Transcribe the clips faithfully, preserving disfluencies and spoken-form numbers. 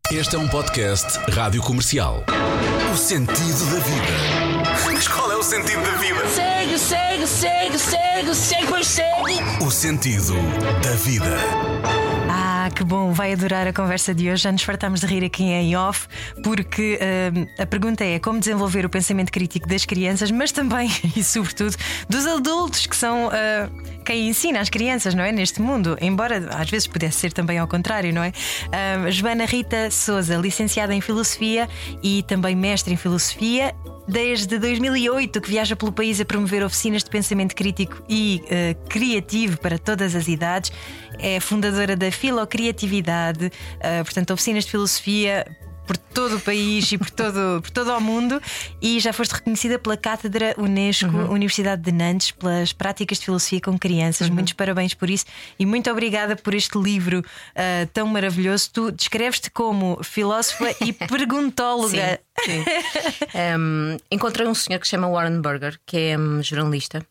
Este é um podcast Rádio Comercial. O sentido da vida. Mas qual é o sentido da vida? Segue, segue, segue, segue, segue, pois segue. O sentido da vida. Ah, que bom, vai adorar a conversa de hoje. Já nos fartámos de rir aqui em off, porque uh, a pergunta é como desenvolver o pensamento crítico das crianças, mas também e sobretudo dos adultos, que são uh, quem ensina as crianças, não é? Neste mundo, embora às vezes pudesse ser também ao contrário, não é? Uh, Joana Rita Sousa, licenciada em Filosofia e também mestre em Filosofia. Desde dois mil e oito que viaja pelo país a promover oficinas de pensamento crítico e uh, criativo para todas as idades. É fundadora da Filocriatividade, uh, portanto, oficinas de filosofia por todo o país e por todo, por todo o mundo. E já foste reconhecida pela Cátedra Unesco, uhum. Universidade de Nantes, pelas práticas de filosofia com crianças. Uhum. Muitos parabéns por isso e muito obrigada por este livro uh, tão maravilhoso. Tu descreves-te como filósofa e perguntóloga. Sim, sim. um, encontrei um senhor que se chama Warren Burger, que é um, jornalista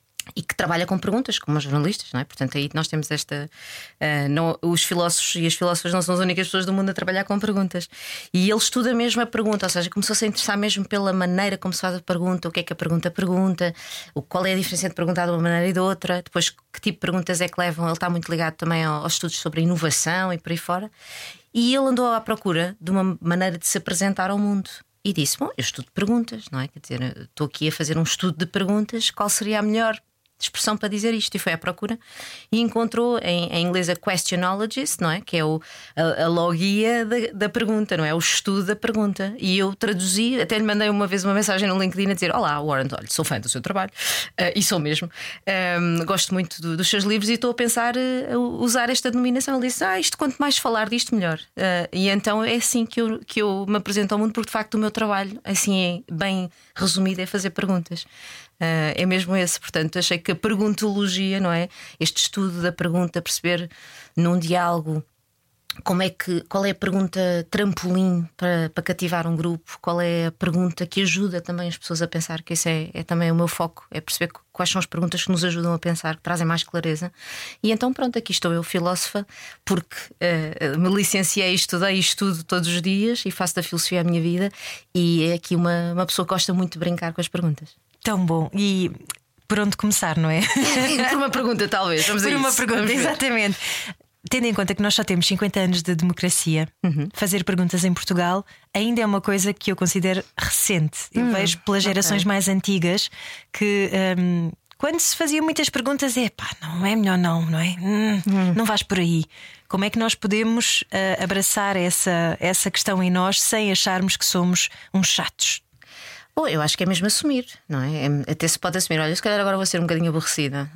e que trabalha com perguntas, como os jornalistas, não é? Portanto, aí nós temos esta. Uh, não, os filósofos e as filósofas não são as únicas pessoas do mundo a trabalhar com perguntas. E ele estuda mesmo a pergunta, ou seja, começou-se a interessar mesmo pela maneira como se faz a pergunta, o que é que a pergunta pergunta, qual é a diferença de perguntar de uma maneira e de outra, depois que tipo de perguntas é que levam. Ele está muito ligado também aos estudos sobre inovação e por aí fora. E ele andou à procura de uma maneira de se apresentar ao mundo. E disse: bom, eu estudo perguntas, não é? Quer dizer, estou aqui a fazer um estudo de perguntas, qual seria a melhor expressão para dizer isto? E foi à procura e encontrou em, em inglês a questionologist, não é? Que é o, a, a logia da, da pergunta, não é? O estudo da pergunta. E eu traduzi, até lhe mandei uma vez uma mensagem no LinkedIn a dizer: olá, Warren, olha, sou fã do seu trabalho, uh, e sou mesmo, um, gosto muito do, dos seus livros e estou a pensar uh, usar esta denominação. Ele disse: ah, isto quanto mais falar disto melhor. uh, E então é assim que eu, que eu me apresento ao mundo, porque de facto o meu trabalho, assim é bem resumido, é fazer perguntas. Uh, é mesmo esse, portanto, achei que a perguntologia, não é? Este estudo da pergunta, perceber num diálogo como é que, qual é a pergunta trampolim para, para cativar um grupo, qual é a pergunta que ajuda também as pessoas a pensar, que esse é, é também o meu foco, é perceber quais são as perguntas que nos ajudam a pensar, que trazem mais clareza. E então pronto, aqui estou eu, filósofa, porque uh, me licenciei, estudei e estudo todos os dias e faço da filosofia a minha vida. E é aqui uma, uma pessoa que gosta muito de brincar com as perguntas. Tão bom. E por onde começar, não é? Por uma pergunta, talvez. Vamos por a uma isso. pergunta, Vamos exatamente. Tendo em conta que nós só temos cinquenta anos de democracia, uhum. fazer perguntas em Portugal ainda é uma coisa que eu considero recente. Eu hum, vejo pelas gerações okay. mais antigas que um, quando se faziam muitas perguntas é pá, não é melhor não, não é? Hum, hum. Não vais por aí. Como é que nós podemos uh, abraçar essa, essa questão em nós sem acharmos que somos uns chatos? Bom, eu acho que é mesmo assumir, não é? É até se pode assumir: olha, se calhar agora vou ser um bocadinho aborrecida,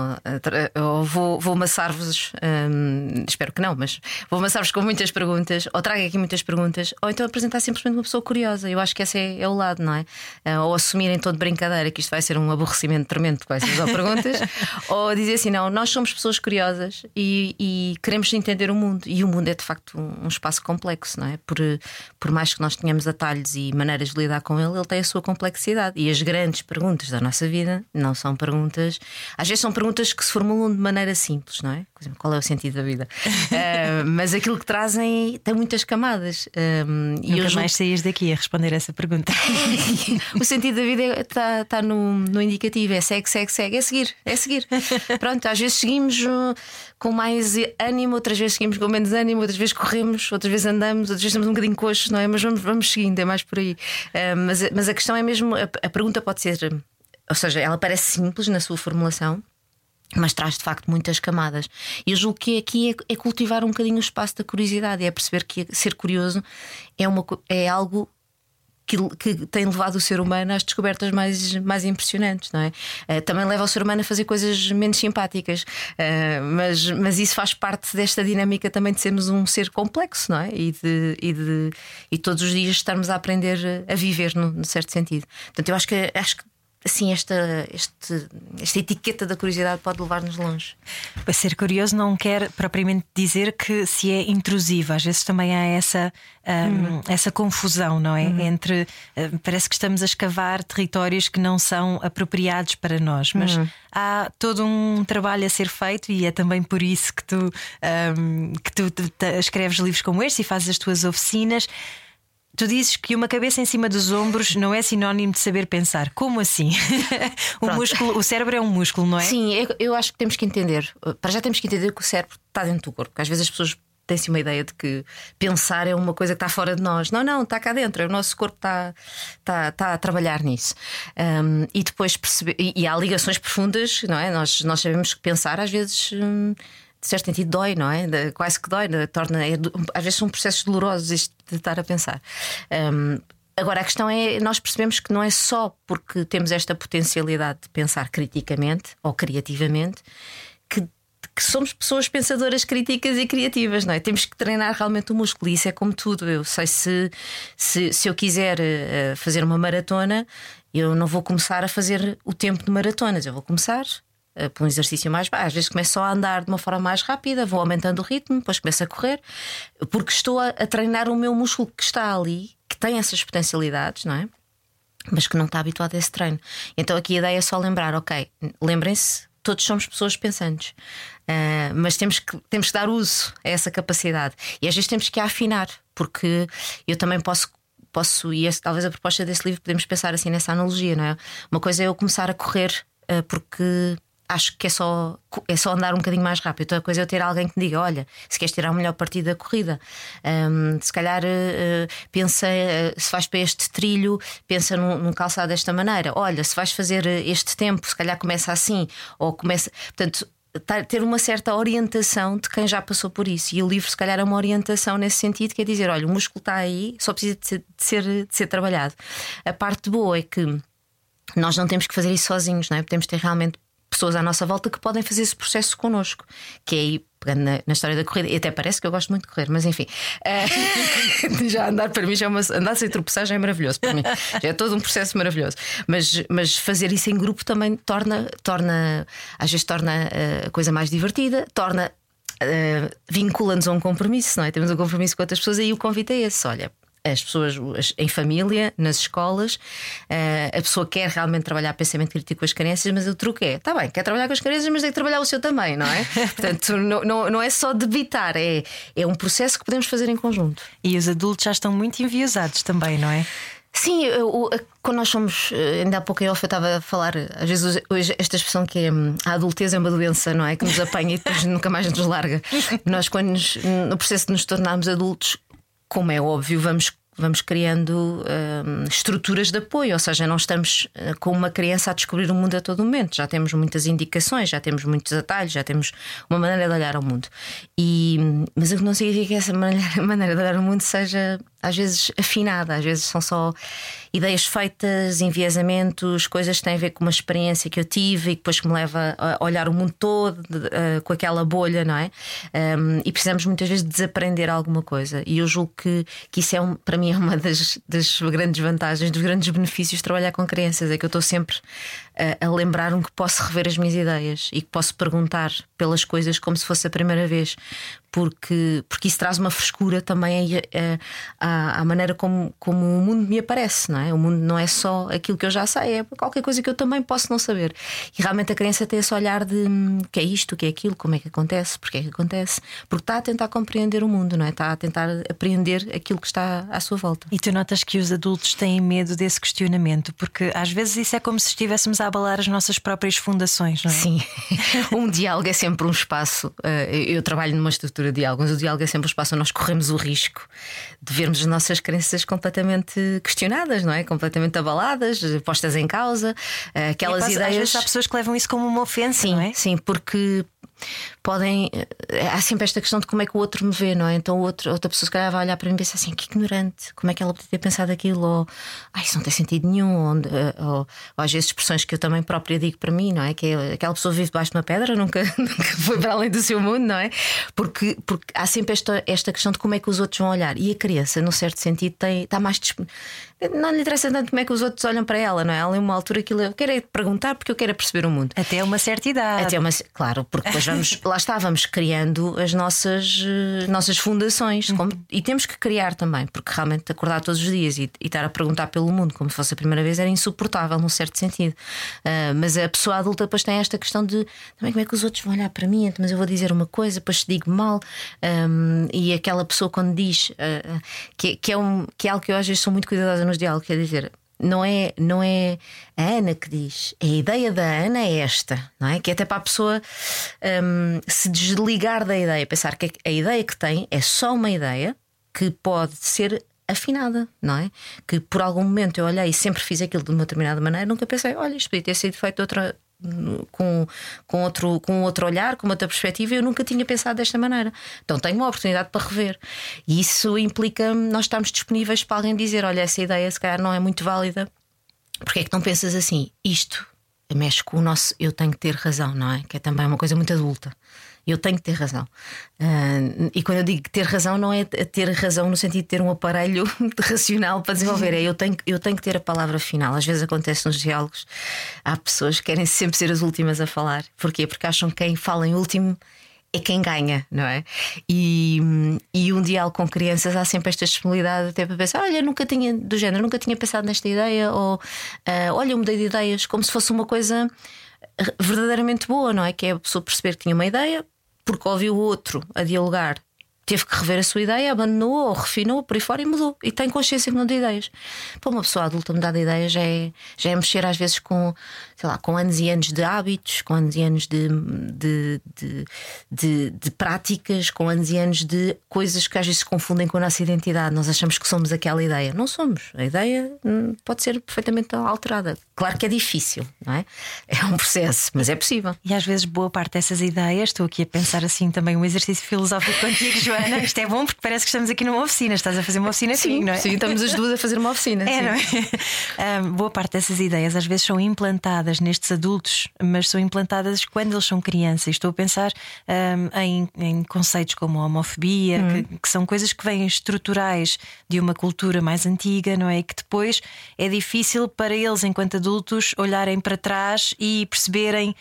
ou, ou vou, vou amassar-vos, hum, espero que não, mas vou amassar-vos com muitas perguntas, ou trago aqui muitas perguntas, ou então apresentar simplesmente uma pessoa curiosa. Eu acho que esse é, é o lado, não é? Ou assumir em todo brincadeira que isto vai ser um aborrecimento tremendo com essas perguntas, ou dizer assim: não, nós somos pessoas curiosas e, e queremos entender o mundo. E o mundo é de facto um, um espaço complexo, não é? Por, por mais que nós tenhamos atalhos e maneiras de lidar com ele, ele tem a sua complexidade. E as grandes perguntas da nossa vida não são perguntas, às vezes são perguntas que se formulam de maneira simples, não é? Por exemplo, qual é o sentido da vida? uh, mas aquilo que trazem tem muitas camadas. Uh, e Nunca mais saís daqui a responder essa pergunta. O sentido da vida está, está no, no indicativo: é segue, segue, segue, é seguir, é seguir. Pronto, às vezes seguimos uh, com mais ânimo, outras vezes seguimos com menos ânimo, outras vezes corremos, outras vezes andamos, outras vezes estamos um bocadinho coxos, não é? Mas vamos, vamos seguindo, é mais por aí. Uh, mas, mas a questão é mesmo: a, a pergunta pode ser, ou seja, ela parece simples na sua formulação, mas traz de facto muitas camadas. E eu julgo que aqui é, é cultivar um bocadinho o espaço da curiosidade, é perceber que ser curioso é, uma, é algo que, que tem levado o ser humano às descobertas mais, mais impressionantes, não é? Uh, também leva o ser humano a fazer coisas menos simpáticas, uh, mas, mas isso faz parte desta dinâmica também de sermos um ser complexo, não é? E de, e de e todos os dias estarmos a aprender a viver, no, no certo sentido. Portanto, eu acho que, acho que assim, esta, este, esta etiqueta da curiosidade pode levar-nos longe. Para ser curioso não quer propriamente dizer que se é intrusiva. Às vezes também há essa, um, hum. essa confusão, não é? Hum. Entre uh, parece que estamos a escavar territórios que não são apropriados para nós, mas hum. há todo um trabalho a ser feito, e é também por isso que tu, um, que tu te, te, escreves livros como este e fazes as tuas oficinas. Tu dizes que uma cabeça em cima dos ombros não é sinónimo de saber pensar. Como assim? o, músculo, o cérebro é um músculo, não é? Sim, eu, eu acho que temos que entender. Para já temos que entender que o cérebro está dentro do corpo. Porque às vezes as pessoas têm-se uma ideia de que pensar é uma coisa que está fora de nós. Não, não, está cá dentro. O nosso corpo está, está, está a trabalhar nisso. Um, e depois perceber. E, e há ligações profundas, não é? Nós, nós sabemos que pensar às vezes. Hum, de certo sentido dói, não é? De, quase que dói, de, torna, é, às vezes são processos dolorosos isto de estar a pensar. Um, agora a questão é, nós percebemos que não é só porque temos esta potencialidade de pensar criticamente ou criativamente que, que somos pessoas pensadoras críticas e criativas, não é? Temos que treinar realmente o músculo, e isso é como tudo. Eu sei se, se, se eu quiser uh, fazer uma maratona, eu não vou começar a fazer o tempo de maratonas, eu vou começar por um exercício mais baixo. Às vezes começo só a andar de uma forma mais rápida, vou aumentando o ritmo, depois começo a correr, porque estou a, a treinar o meu músculo que está ali, que tem essas potencialidades, não é? Mas que não está habituado a esse treino. Então aqui a ideia é só lembrar, ok, lembrem-se, todos somos pessoas pensantes, uh, mas temos que, temos que dar uso a essa capacidade, e às vezes temos que a afinar, porque eu também posso Posso, e esse, talvez a proposta desse livro, podemos pensar assim nessa analogia, não é? Uma coisa é eu começar a correr uh, porque acho que é só, é só andar um bocadinho mais rápido. Outra coisa é eu ter alguém que me diga: olha, se queres tirar o melhor partido da corrida, um, se calhar uh, pensa, uh, se vais para este trilho, pensa num, num calçado desta maneira. Olha, se vais fazer este tempo, se calhar começa assim, ou começa. Portanto, ter uma certa orientação de quem já passou por isso. E o livro, se calhar, é uma orientação nesse sentido, que é dizer: olha, o músculo está aí, só precisa de ser, de ser, de ser trabalhado. A parte boa é que nós não temos que fazer isso sozinhos, não é? Podemos ter realmente pessoas à nossa volta que podem fazer esse processo connosco. Que é aí, pegando na, na história da corrida, e até parece que eu gosto muito de correr, mas enfim, uh, já andar para mim, já é uma, andar sem tropeçar já é maravilhoso para mim, já é todo um processo maravilhoso. Mas, mas fazer isso em grupo também torna, torna às vezes torna a coisa mais divertida, torna, uh, vincula-nos a um compromisso, não é? Temos um compromisso com outras pessoas, e o convite é esse: olha, as pessoas em família, nas escolas, a pessoa quer realmente trabalhar pensamento crítico com as crianças, mas o truque é: está bem, quer trabalhar com as crianças, mas tem que trabalhar o seu também, não é? Portanto, não, não, não é só debitar, é, é um processo que podemos fazer em conjunto. E os adultos já estão muito enviesados também, não é? Sim, eu, quando nós somos, ainda há pouco em off eu estava a falar, às vezes hoje esta expressão que é: a adultez é uma doença, não é? Que nos apanha e depois nunca mais nos larga. Nós, quando nos, no processo de nos tornarmos adultos, como é óbvio, vamos, vamos criando hum, estruturas de apoio. Ou seja, não estamos uh, com uma criança a descobrir o mundo a todo momento. Já temos muitas indicações, já temos muitos atalhos, já temos uma maneira de olhar ao mundo. E, mas o que não significa que essa maneira, maneira de olhar ao mundo seja às vezes afinada. Às vezes são só ideias feitas, enviesamentos, coisas que têm a ver com uma experiência que eu tive e que depois que me leva a olhar o mundo todo uh, com aquela bolha, não é? Um, e precisamos muitas vezes desaprender alguma coisa. E eu julgo que, que isso é um, para mim é uma das, das grandes vantagens, dos grandes benefícios de trabalhar com crianças. É que eu estou sempre uh, a lembrar-me que posso rever as minhas ideias e que posso perguntar pelas coisas como se fosse a primeira vez. Porque, porque isso traz uma frescura também à, à maneira como, como o mundo me aparece, não é? O mundo não é só aquilo que eu já sei, é qualquer coisa que eu também posso não saber. E realmente a criança tem esse olhar de o que é isto, o que é aquilo, como é que acontece, porque é que acontece, porque está a tentar compreender o mundo, não é? Está a tentar apreender aquilo que está à sua volta. E tu notas que os adultos têm medo desse questionamento, porque às vezes isso é como se estivéssemos a abalar as nossas próprias fundações, não é? Sim, um diálogo é sempre um espaço. Eu trabalho numa estrutura de diálogo, mas o diálogo é sempre um espaço onde nós corremos o risco de vermos as nossas crenças completamente questionadas, não é? Completamente abaladas, postas em causa, aquelas e, ideias. Às vezes há pessoas que levam isso como uma ofensa, sim, não é? Sim, porque podem. Há sempre esta questão de como é que o outro me vê, não é? Então o outro, outra pessoa se calhar vai olhar para mim e pensar assim: que ignorante, como é que ela podia ter pensado aquilo? Ou ai, isso não tem sentido nenhum. Ou, ou, ou às vezes expressões que eu também própria digo para mim, não é? Que é, aquela pessoa vive debaixo de uma pedra, nunca, nunca foi para além do seu mundo, não é? Porque, porque há sempre esta, esta questão de como é que os outros vão olhar. E a criança, num certo sentido, tem, está mais disponível. Não lhe interessa tanto como é que os outros olham para ela, não é? Ela, em uma altura, aquilo eu quero é perguntar porque eu quero é perceber o mundo. Até uma certa idade. Até uma, claro, porque depois vamos, lá estávamos criando as nossas, uh, nossas fundações. Como, e temos que criar também, porque realmente acordar todos os dias e, e estar a perguntar pelo mundo como se fosse a primeira vez era insuportável, num certo sentido. Uh, mas a pessoa adulta depois tem esta questão de também como é que os outros vão olhar para mim, mas eu vou dizer uma coisa, depois se digo mal. Um, e aquela pessoa, quando diz uh, que, que, é um, que é algo que eu às vezes sou muito cuidadosa nos diálogos, quer dizer. Não é, não é a Ana que diz, a ideia da Ana é esta, não é? Que é até para a pessoa um, se desligar da ideia, pensar que a ideia que tem é só uma ideia que pode ser afinada, não é? Que por algum momento eu olhei e sempre fiz aquilo de uma determinada maneira, nunca pensei, olha, isto podia ter sido feito de outra. Com, com, outro, com outro olhar, com outra perspectiva, eu nunca tinha pensado desta maneira. Então tenho uma oportunidade para rever. E isso implica nós estarmos disponíveis para alguém dizer: olha, essa ideia se calhar não é muito válida, porque é que não pensas assim? Isto mexe com o nosso eu tenho que ter razão, não é? Que é também uma coisa muito adulta. Eu tenho que ter razão. Uh, e quando eu digo ter razão, não é ter razão no sentido de ter um aparelho racional para desenvolver. É eu tenho, eu tenho que ter a palavra final. Às vezes acontece nos diálogos, há pessoas que querem sempre ser as últimas a falar. Porquê? Porque acham que quem fala em último é quem ganha, não é? E, e um diálogo com crianças há sempre esta disponibilidade até para pensar: olha, nunca tinha, do género, nunca tinha pensado nesta ideia. Ou uh, olha, eu mudei de ideias, como se fosse uma coisa verdadeiramente boa, não é? Que é a pessoa perceber que tinha uma ideia, porque ouviu o outro a dialogar, teve que rever a sua ideia, abandonou ou refinou por aí fora e mudou. E tem consciência que não de ideias. Para uma pessoa adulta, mudar de ideias já é, já é mexer às vezes com, sei lá, com anos e anos de hábitos, com anos e anos de, de, de, de, de práticas, com anos e anos de coisas que às vezes se confundem com a nossa identidade. Nós achamos que somos aquela ideia. Não somos. A ideia pode ser perfeitamente alterada. Claro que é difícil, não é? É um processo, mas é possível. E às vezes boa parte dessas ideias, estou aqui a pensar assim também um exercício filosófico contigo, Joana. Isto é bom porque parece que estamos aqui numa oficina. Estás a fazer uma oficina sim, comigo, não é? Sim, estamos as duas a fazer uma oficina. É, não é? Um, boa parte dessas ideias às vezes são implantadas nestes adultos, mas são implantadas quando eles são crianças. Estou a pensar um, em, em conceitos como a homofobia, hum. que, que são coisas que vêm estruturais de uma cultura mais antiga, não é? E que depois é difícil para eles, enquanto adultos, olharem para trás e perceberem.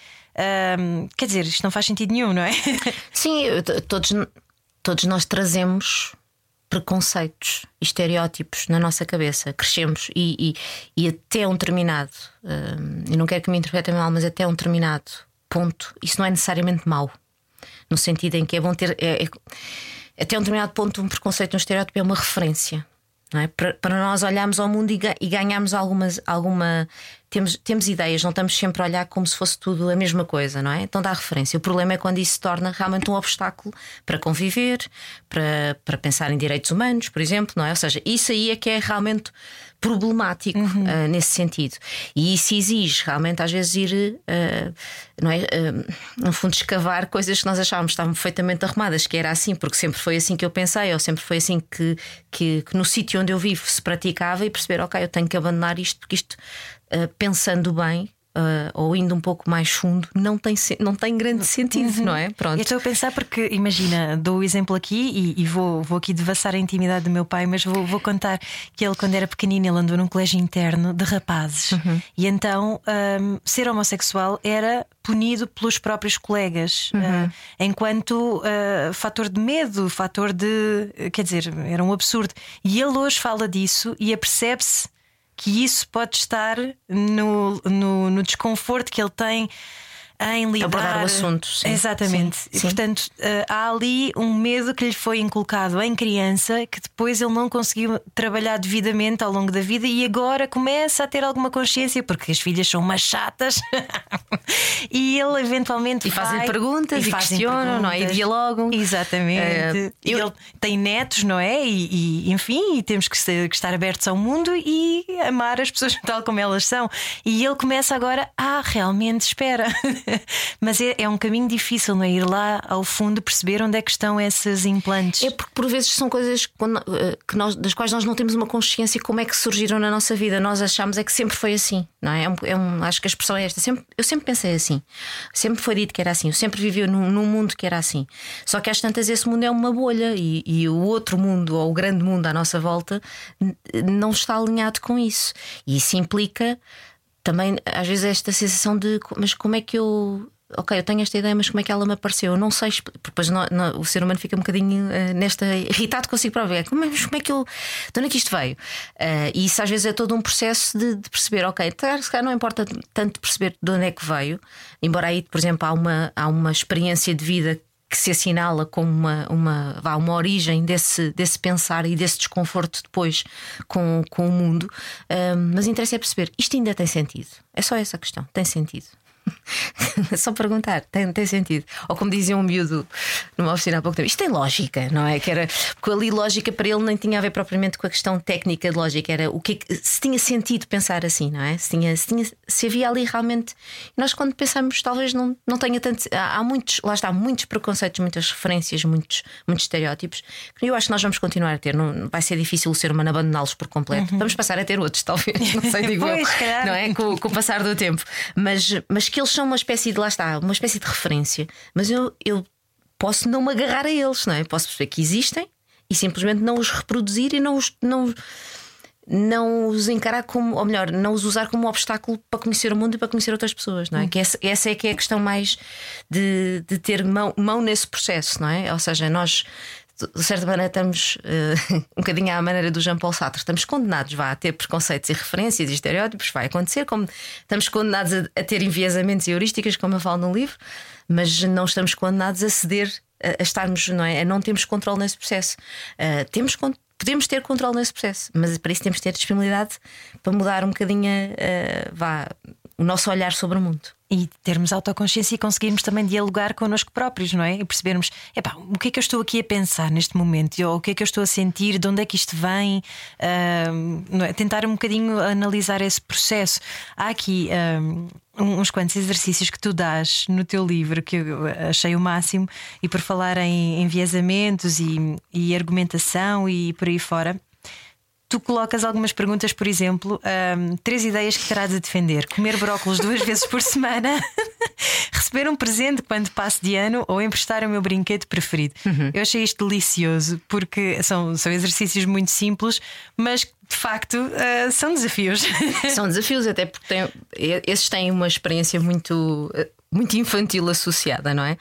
Um, quer dizer, isto não faz sentido nenhum, não é? Sim, todos, todos nós trazemos preconceitos e estereótipos na nossa cabeça. Crescemos e, e, e até um determinado, um, eu não quero que me interpretem mal, mas até um determinado ponto, isso não é necessariamente mau, no sentido em que é bom ter é, é, até um determinado ponto um preconceito, um estereótipo é uma referência, não é? Para, para nós olharmos ao mundo e, e ganharmos algumas, alguma temos, temos ideias, não estamos sempre a olhar como se fosse tudo a mesma coisa, não é? Então dá referência. O problema é quando isso se torna realmente um obstáculo para conviver, para, para pensar em direitos humanos, por exemplo, não é? Ou seja, isso aí é que é realmente problemático, uhum. uh, nesse sentido. E isso exige realmente às vezes ir uh, não é? Uh, no fundo escavar coisas que nós achávamos que estavam perfeitamente arrumadas, que era assim, porque sempre foi assim que eu pensei, ou sempre foi assim que, que, que no sítio onde eu vivo se praticava, e perceber, ok, eu tenho que abandonar isto, porque isto Uh, pensando bem, uh, ou indo um pouco mais fundo, não tem, não tem grande sentido, uhum. não é? Pronto. Eu estou a pensar porque, imagina, dou o exemplo aqui e, e vou, vou aqui devassar a intimidade do meu pai, mas vou, vou contar que ele, quando era pequenino, ele andou num colégio interno de rapazes, uhum. e então um, ser homossexual era punido pelos próprios colegas, uhum. uh, enquanto uh, fator de medo, fator de. Quer dizer, era um absurdo. E ele hoje fala disso e apercebe-se que isso pode estar no, no, no desconforto que ele tem em lidar. Abordar o assunto. Sim. Exatamente. Sim, e sim. portanto há ali um medo que lhe foi inculcado em criança, que depois ele não conseguiu trabalhar devidamente ao longo da vida, e agora começa a ter alguma consciência, porque as filhas são umas chatas e ele eventualmente e fazem vai, perguntas e, e questionam, não é? E dialogam. Exatamente. Uh, eu... Ele tem netos, não é? E, e enfim, e temos que, ser, que estar abertos ao mundo e amar as pessoas tal como elas são. E ele começa agora, ah, realmente, espera. Mas é, é um caminho difícil, não é? Ir lá ao fundo, perceber onde é que estão esses implantes. É porque por vezes são coisas que nós, das quais nós não temos uma consciência como é que surgiram na nossa vida. Nós achamos é que sempre foi assim, não é? É um, é um, acho que a expressão é esta. Sempre, eu sempre pensei assim. Sempre foi dito que era assim. Eu sempre vivi num, num mundo que era assim. Só que às tantas esse mundo é uma bolha e, e o outro mundo, ou o grande mundo à nossa volta, não está alinhado com isso. E isso implica também, às vezes, esta sensação de mas como é que eu. Ok, eu tenho esta ideia, mas como é que ela me apareceu? Eu não sei, porque depois não, não, o ser humano fica um bocadinho uh, nesta irritado consigo próprio. Como, mas como é que eu. De onde é que isto veio? Uh, e isso às vezes é todo um processo de, de perceber, ok, se calhar não importa tanto perceber de onde é que veio, embora aí, por exemplo, há uma, há uma experiência de vida que se assinala como uma, uma, vá, uma origem desse, desse pensar e desse desconforto depois com, com o mundo. Uh, mas interessa é perceber, isto ainda tem sentido? É só essa a questão, tem sentido? Só perguntar, tem, tem sentido. Ou como dizia um miúdo numa oficina há pouco tempo, isto tem lógica, não é? Que era, porque ali lógica para ele nem tinha a ver propriamente com a questão técnica de lógica, era o que, se tinha sentido pensar assim, não é? Se, tinha, se, tinha, se havia ali realmente. E nós, quando pensamos, talvez não, não tenha tanto. Há, há muitos, lá está, muitos preconceitos, muitas referências, muitos, muitos estereótipos que eu acho que nós vamos continuar a ter. Não vai ser difícil o ser humano abandoná-los por completo. Uhum. Vamos passar a ter outros, talvez, não sei, digo pois, eu, não é? Com, com o passar do tempo, mas, mas que eles são uma espécie de, lá está, uma espécie de referência. Mas eu, eu posso não me agarrar a eles, não é? Posso perceber que existem e simplesmente não os reproduzir e não os, não, não os encarar como, ou melhor, não os usar como um obstáculo para conhecer o mundo e para conhecer outras pessoas, não é? Hum. Que essa, essa é que é a questão mais de, de ter mão, mão nesse processo, não é? Ou seja, nós de certa maneira estamos uh, um bocadinho à maneira do Jean-Paul Sartre, estamos condenados vá, a ter preconceitos e referências e estereótipos, vai acontecer, como estamos condenados a, a ter enviesamentos e heurísticas, como eu falo no livro, mas não estamos condenados a ceder, a, a estarmos, não é? A não termos controle nesse processo. Uh, temos Podemos ter controle nesse processo, mas para isso temos de ter disponibilidade para mudar um bocadinho uh, vá, o nosso olhar sobre o mundo. E termos autoconsciência e conseguirmos também dialogar connosco próprios, não é? E percebermos, epá, o que é que eu estou aqui a pensar neste momento? Ou o que é que eu estou a sentir? De onde é que isto vem? Uh, não é? Tentar um bocadinho analisar esse processo. Há aqui uh, uns quantos exercícios que tu dás no teu livro que eu achei o máximo. E por falar em enviesamentos e, e argumentação e por aí fora, tu colocas algumas perguntas, por exemplo, um, três ideias que terás a defender: comer brócolos duas vezes por semana, receber um presente quando passo de ano ou emprestar o meu brinquedo preferido. Uhum. Eu achei isto delicioso porque são, são exercícios muito simples, mas de facto uh, são desafios. São desafios, até porque tem, esses têm uma experiência muito, muito infantil associada, não é?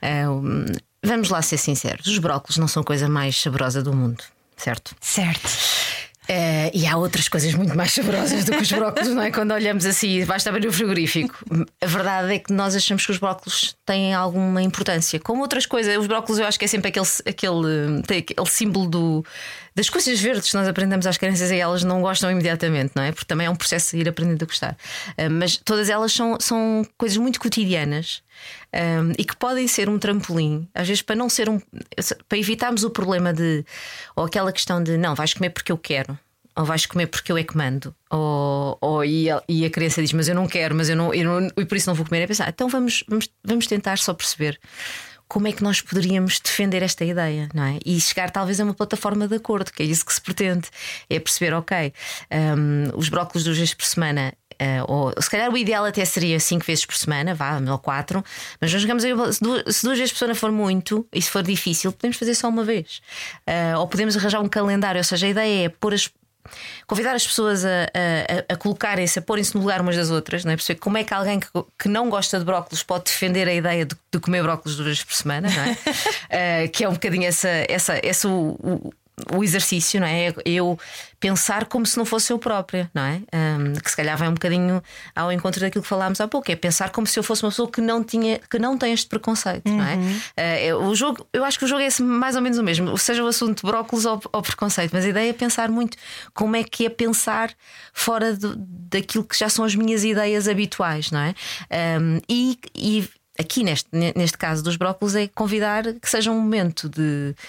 Uh, vamos lá ser sinceros: os brócolos não são a coisa mais saborosa do mundo, certo? Certo. Uh, e há outras coisas muito mais saborosas do que os brócolos, não é? Quando olhamos assim, basta abrir o frigorífico. A verdade é que nós achamos que os brócolos têm alguma importância. Como outras coisas, os brócolos eu acho que é sempre aquele, aquele, tem aquele símbolo do, das coisas verdes que nós aprendemos às crianças e elas não gostam imediatamente, não é? Porque também é um processo de ir aprendendo a gostar. Uh, mas todas elas são, são coisas muito cotidianas. Um, e que podem ser um trampolim, às vezes para não ser um, para evitarmos o problema de, ou aquela questão de não, vais comer porque eu quero, ou vais comer porque eu é que mando, ou, ou e, a, e a criança diz, mas eu não quero, mas eu não, eu não e por isso não vou comer. É pensar, então vamos, vamos, vamos tentar só perceber como é que nós poderíamos defender esta ideia, não é? E chegar talvez a uma plataforma de acordo, que é isso que se pretende. É perceber, ok, um, os brócolos duas vezes por semana. Uh, ou se calhar o ideal até seria cinco vezes por semana, vá, ou quatro. Mas nós jogamos aí, se, duas, se duas vezes por semana for muito e se for difícil, podemos fazer só uma vez. Uh, ou podemos arranjar um calendário. Ou seja, a ideia é pôr as, convidar as pessoas a, a, a colocarem-se, a porem-se no lugar umas das outras, não é? Perceber como é que alguém que, que não gosta de brócolos pode defender a ideia de, de comer brócolos duas vezes por semana, não é? uh, que é um bocadinho essa, essa, essa o, o o exercício, não é? Eu pensar como se não fosse eu própria, não é? Um, que se calhar vai um bocadinho ao encontro daquilo que falámos há pouco, é pensar como se eu fosse uma pessoa que não, tinha, que não tem este preconceito, uhum. não é? Uh, o jogo, eu acho que o jogo é mais ou menos o mesmo, seja o assunto de brócolos ou, ou preconceito, mas a ideia é pensar muito como é que é pensar fora do, daquilo que já são as minhas ideias habituais, não é? Um, e, e aqui neste, neste caso dos brócolos é convidar que seja um momento de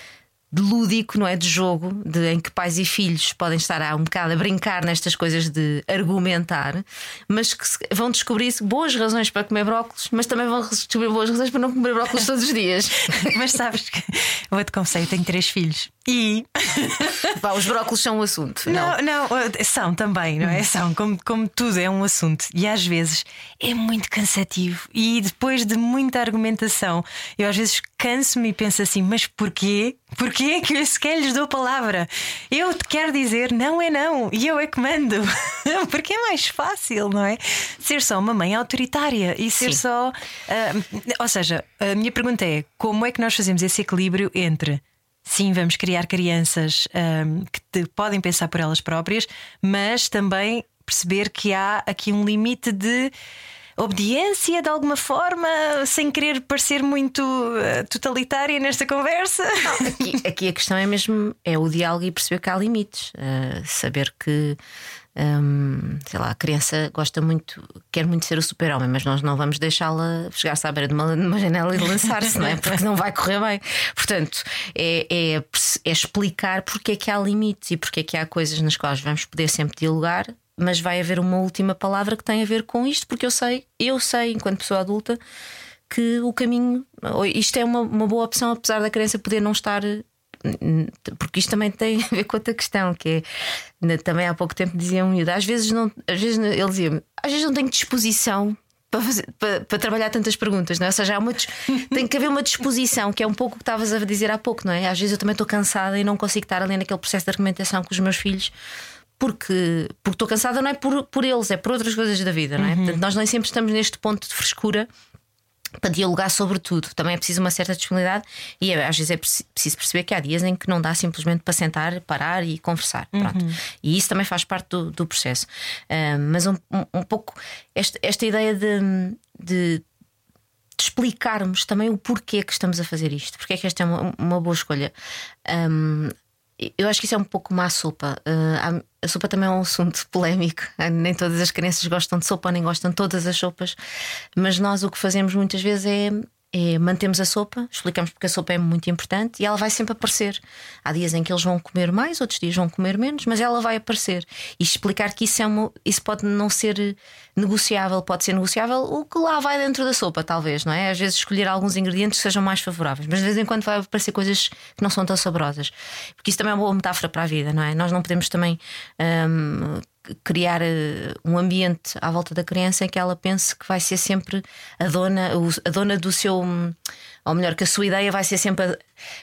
de lúdico, não é? De jogo, de, em que pais e filhos podem estar há um bocado a brincar nestas coisas de argumentar, mas que vão descobrir boas razões para comer brócolis, mas também vão descobrir boas razões para não comer brócolis todos os dias. Mas sabes que eu vou-te confessar, eu tenho três filhos e Pá, os brócolis são um assunto. Não, não, são também, não é? São, como, como tudo é um assunto. E às vezes é muito cansativo. E depois de muita argumentação, eu às vezes canso-me e penso assim: mas porquê? Porquê é que eu sequer lhes dou a palavra? Eu te quero dizer não é não, e eu é que mando. Porque é mais fácil, não é? Ser só uma mãe autoritária e ser Sim. só. Uh, ou seja, a minha pergunta é: como é que nós fazemos esse equilíbrio entre. Sim, vamos criar crianças um, que te, podem pensar por elas próprias, mas também perceber que há aqui um limite de obediência de alguma forma, sem querer parecer muito uh, totalitária nesta conversa. Não, aqui, aqui a questão é mesmo é o diálogo e perceber que há limites. Uh, saber que um, sei lá, a criança gosta muito, quer muito ser o super-homem, mas nós não vamos deixá-la chegar-se à beira de uma, de uma janela e lançar-se, não é? Porque não vai correr bem. Portanto, é, é, é explicar porque é que há limites e porque é que há coisas nas quais vamos poder sempre dialogar, mas vai haver uma última palavra que tem a ver com isto, porque eu sei, eu sei, enquanto pessoa adulta, que o caminho, isto é uma, uma boa opção, apesar da criança poder não estar. Porque isto também tem a ver com outra questão, que é, também há pouco tempo diziam um, às vezes não, às vezes ele dizia, às vezes não tenho disposição para, fazer, para, para trabalhar tantas perguntas, não é? Ou seja, há uma, tem que haver uma disposição, que é um pouco o que estavas a dizer há pouco, não é? Às vezes eu também estou cansada e não consigo estar ali naquele processo de argumentação com os meus filhos. Porque, porque estou cansada, não é por, por eles, é por outras coisas da vida, não é? Uhum. Portanto, nós nem sempre estamos neste ponto de frescura para dialogar sobre tudo. Também é preciso uma certa disponibilidade. E é, às vezes é preciso perceber que há dias em que não dá simplesmente para sentar, parar e conversar. Pronto. Uhum. E isso também faz parte do, do processo. Uh, Mas um, um, um pouco esta, esta ideia de, de, de explicarmos também o porquê que estamos a fazer isto. Porque é que esta é uma, uma boa escolha. um, Eu acho que isso é um pouco como a sopa. Uh, a sopa também é um assunto polémico. Nem todas as crianças gostam de sopa, nem gostam de todas as sopas. Mas nós o que fazemos muitas vezes é, é mantemos a sopa, explicamos porque a sopa é muito importante e ela vai sempre aparecer. Há dias em que eles vão comer mais, outros dias vão comer menos, mas ela vai aparecer. E explicar que isso, é uma, isso pode não ser negociável, pode ser negociável o que lá vai dentro da sopa, talvez, não é? Às vezes escolher alguns ingredientes que sejam mais favoráveis, mas de vez em quando vai aparecer coisas que não são tão saborosas, porque isso também é uma boa metáfora para a vida, não é? Nós não podemos também hum, criar um ambiente à volta da criança em que ela pense que vai ser sempre a dona, a dona do seu, ou melhor, que a sua ideia vai ser sempre a,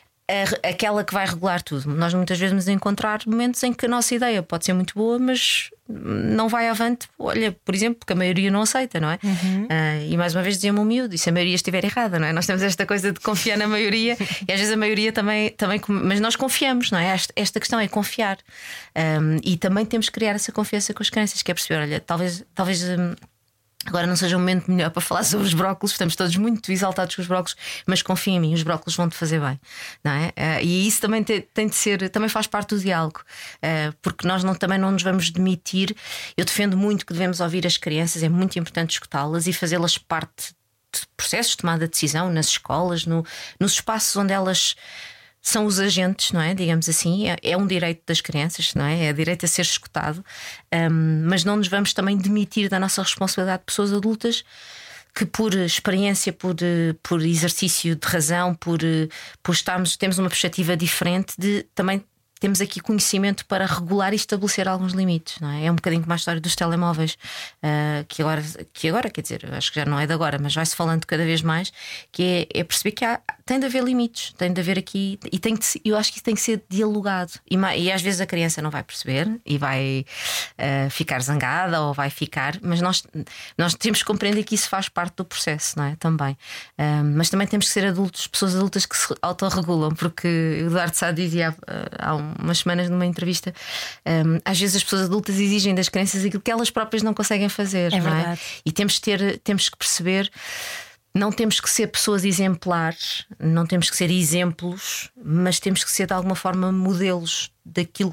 a, aquela que vai regular tudo. Nós muitas vezes vamos encontrar momentos em que a nossa ideia pode ser muito boa, mas não vai avante. Olha, por exemplo, porque a maioria não aceita, não é? Uhum. Uh, e mais uma vez dizia-me um miúdo, e se a maioria estiver errada, não é? Nós temos esta coisa de confiar na maioria e às vezes a maioria também, também mas nós confiamos, não é? Esta, esta questão é confiar. Um, e também temos que criar essa confiança com as crianças, que é perceber, olha, talvez, talvez um, agora não seja um momento melhor para falar sobre os brócolos, estamos todos muito exaltados com os brócolos, mas confia em mim, os brócolos vão-te fazer bem, não é? Uh, e isso também te, tem de ser, também faz parte do diálogo, uh, porque nós não, também não nos vamos demitir. Eu defendo muito que devemos ouvir as crianças, é muito importante escutá-las e fazê-las parte de processos de tomada de decisão nas escolas, no, nos espaços onde elas são os agentes, não é? Digamos assim, é, é um direito das crianças, não é? É direito a ser escutado, um, mas não nos vamos também demitir da nossa responsabilidade de pessoas adultas que, por experiência, por, por exercício de razão, por, por estarmos, temos uma perspectiva diferente de também. Temos aqui conhecimento para regular e estabelecer alguns limites, não é? É um bocadinho como a história dos telemóveis, uh, que, agora, que agora, quer dizer, acho que já não é de agora, mas vai-se falando cada vez mais, que é, é perceber que há, tem de haver limites, tem de haver aqui, e tem de, eu acho que isso tem que ser dialogado. E, e às vezes a criança não vai perceber e vai uh, ficar zangada ou vai ficar, mas nós, nós temos que compreender que isso faz parte do processo, não é? Também. Uh, mas também temos que ser adultos, pessoas adultas que se autorregulam, porque o Eduardo Sá dizia uh, há um umas semanas numa entrevista, um, às vezes as pessoas adultas exigem das crianças aquilo que elas próprias não conseguem fazer, é não verdade. É? E temos, ter, temos que perceber, não temos que ser pessoas exemplares, não temos que ser exemplos, mas temos que ser de alguma forma modelos daquilo.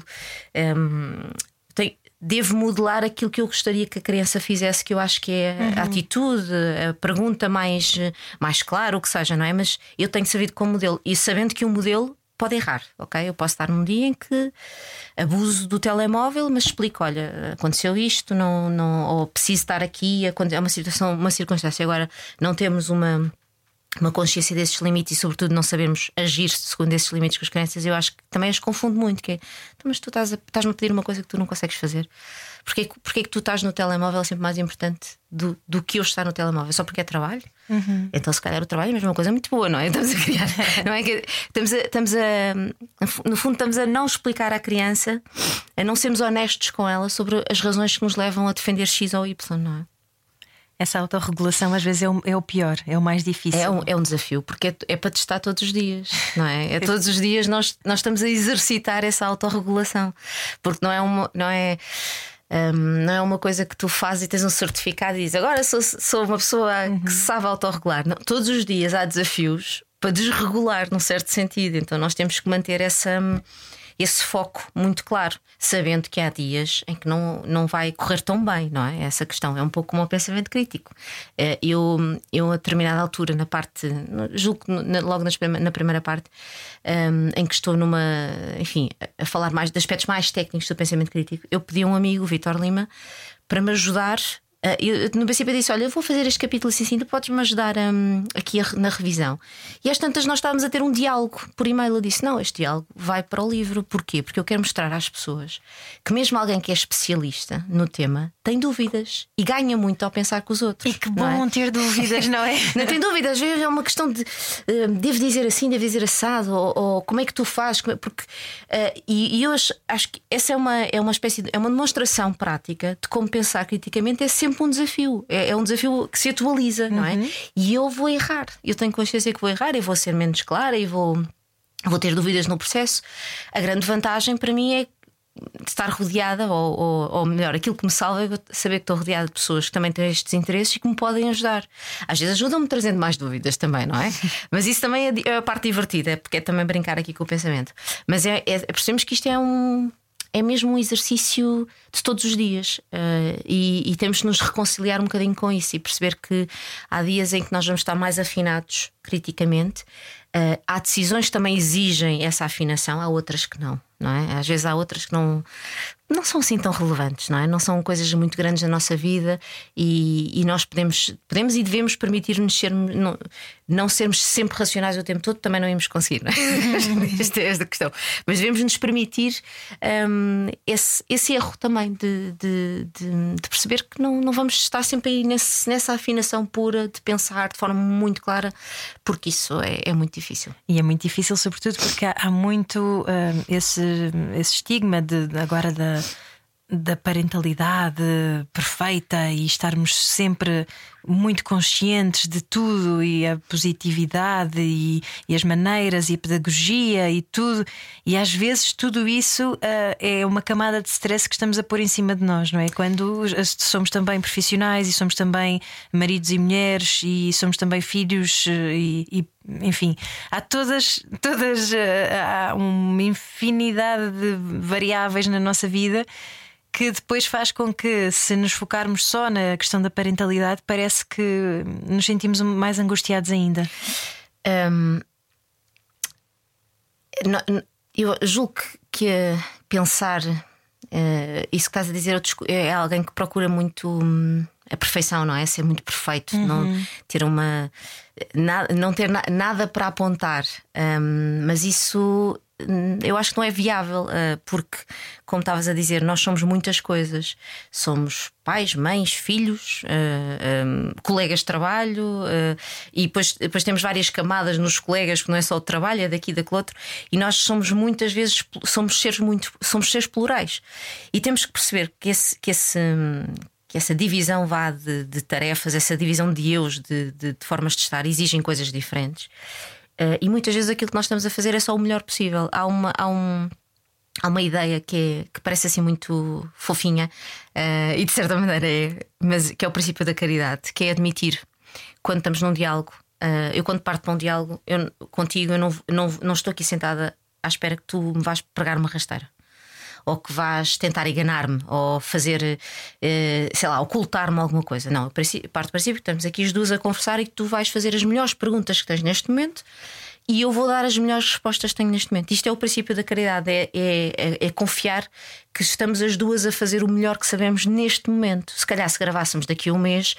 um, tem, Devo modelar aquilo que eu gostaria que a criança fizesse, que eu acho que é uhum. a atitude, a pergunta mais, mais clara, o que seja, não é? Mas eu tenho que servir como modelo, e sabendo que o modelo pode errar, ok? Eu posso estar num dia em que abuso do telemóvel, mas explico: olha, aconteceu isto, não, não, ou preciso estar aqui, é uma situação, uma circunstância. Agora, não temos uma, uma consciência desses limites e, sobretudo, não sabemos agir segundo esses limites com as crianças. Eu acho que também as confundo muito. Que é, mas tu estás a, estás-me a pedir uma coisa que tu não consegues fazer. Porquê, porquê que tu estás no telemóvel é sempre mais importante do, do que eu estar no telemóvel? Só porque é trabalho? Uhum. Então, se calhar, o trabalho é mesmo uma coisa muito boa, não é? Estamos a criar, não é? Que estamos a, estamos a, no fundo, estamos a não explicar à criança, a não sermos honestos com ela sobre as razões que nos levam a defender X ou Y, não é? Essa autorregulação às vezes é o, é o pior, é o mais difícil. É um, é um desafio, porque é, é para testar todos os dias, não é? É todos os dias nós, nós estamos a exercitar essa autorregulação, porque não é uma. Não é, Um, não é uma coisa que tu fazes e tens um certificado e dizes agora sou, sou uma pessoa uhum. que se sabe autorregular. Não, todos os dias há desafios para desregular, num certo sentido. Então nós temos que manter essa, esse foco muito claro, sabendo que há dias em que não, não vai correr tão bem, não é? Essa questão é um pouco como o pensamento crítico. Eu, eu a determinada altura, na parte, julgo que logo na primeira parte, um, em que estou numa, enfim, a falar mais de aspectos mais técnicos do pensamento crítico, eu pedi a um amigo, o Vítor Lima, para me ajudar. Eu, no princípio eu disse: olha, eu vou fazer este capítulo assim, assim, tu podes-me ajudar um, aqui a, na revisão. E às tantas nós estávamos a ter um diálogo por e-mail. Eu disse: não, este diálogo vai para o livro. Porquê? Porque eu quero mostrar às pessoas que mesmo alguém que é especialista no tema tem dúvidas e ganha muito ao pensar com os outros. E que bom é? Ter dúvidas, não é? Não tem dúvidas, às vezes é uma questão de uh, devo dizer assim, devo dizer assado, ou, ou como é que tu fazes, porque, uh, e, e eu acho, acho que essa é uma, é uma espécie de, é uma demonstração prática de como pensar criticamente é sempre um desafio, é, é um desafio que se atualiza, não é? Uhum. E eu vou errar, eu tenho consciência que vou errar, eu vou ser menos clara e vou, vou ter dúvidas no processo. A grande vantagem para mim é estar rodeada, ou, ou, ou melhor, aquilo que me salva é saber que estou rodeada de pessoas que também têm estes interesses e que me podem ajudar. Às vezes ajudam-me trazendo mais dúvidas também, não é? Mas isso também é a parte divertida, porque é também brincar aqui com o pensamento. Mas é, é, percebemos que isto é um. É mesmo um exercício de todos os dias, uh, e, e temos de nos reconciliar um bocadinho com isso e perceber que há dias em que nós vamos estar mais afinados criticamente. Uh, há decisões que também exigem essa afinação, há outras que não, não é? Às vezes há outras que não, não são assim tão relevantes, não é? Não são coisas muito grandes na nossa vida e, e nós podemos, podemos e devemos permitir-nos sermos, não, não sermos sempre racionais o tempo todo, também não íamos conseguir, não é? Esta é esta questão. Mas devemos nos permitir um, esse, esse erro também de, de, de, de perceber que não, não vamos estar sempre aí nesse, nessa afinação pura de pensar de forma muito clara, porque isso é, é muito difícil. Difícil. E é muito difícil, sobretudo porque há, há muito uh, esse, esse estigma de, de agora da, da parentalidade perfeita e estarmos sempre muito conscientes de tudo, e a positividade e, e as maneiras e a pedagogia e tudo, e às vezes tudo isso uh, é uma camada de stress que estamos a pôr em cima de nós, não é? Quando somos também profissionais e somos também maridos e mulheres e somos também filhos e, e enfim, há todas, todas uh, há uma infinidade de variáveis na nossa vida que depois faz com que, se nos focarmos só na questão da parentalidade, parece que nos sentimos mais angustiados ainda. Um, eu julgo que, que pensar uh, isso que estás a dizer é alguém que procura muito um, a perfeição, não é? Ser muito perfeito, uhum. não ter uma nada, não ter na, nada para apontar, um, mas isso eu acho que não é viável, porque, como estavas a dizer, nós somos muitas coisas. Somos pais, mães, filhos, colegas de trabalho, e depois, depois temos várias camadas nos colegas, porque não é só o trabalho, é daqui, daquele outro. E nós somos muitas vezes somos seres muito, somos seres plurais. E temos que perceber que esse, que esse que essa divisão vá de, de tarefas, essa divisão de eus, de, de, de formas de estar, exigem coisas diferentes. Uh, e muitas vezes aquilo que nós estamos a fazer é só o melhor possível. Há uma, há um, há uma ideia que, é, que parece assim muito fofinha, uh, e de certa maneira é, mas que é o princípio da caridade, que é admitir quando estamos num diálogo. Uh, eu, quando parto para um diálogo eu, contigo, eu não, não, não estou aqui sentada à espera que tu me vais pregar uma rasteira, ou que vais tentar enganar-me, ou fazer, eh, sei lá, ocultar-me alguma coisa. Não, eu parto do princípio que estamos aqui os dois a conversar e que tu vais fazer as melhores perguntas que tens neste momento, e eu vou dar as melhores respostas que tenho neste momento. Isto é o princípio da caridade, é, é, é confiar que estamos as duas a fazer o melhor que sabemos neste momento. Se calhar se gravássemos daqui a um mês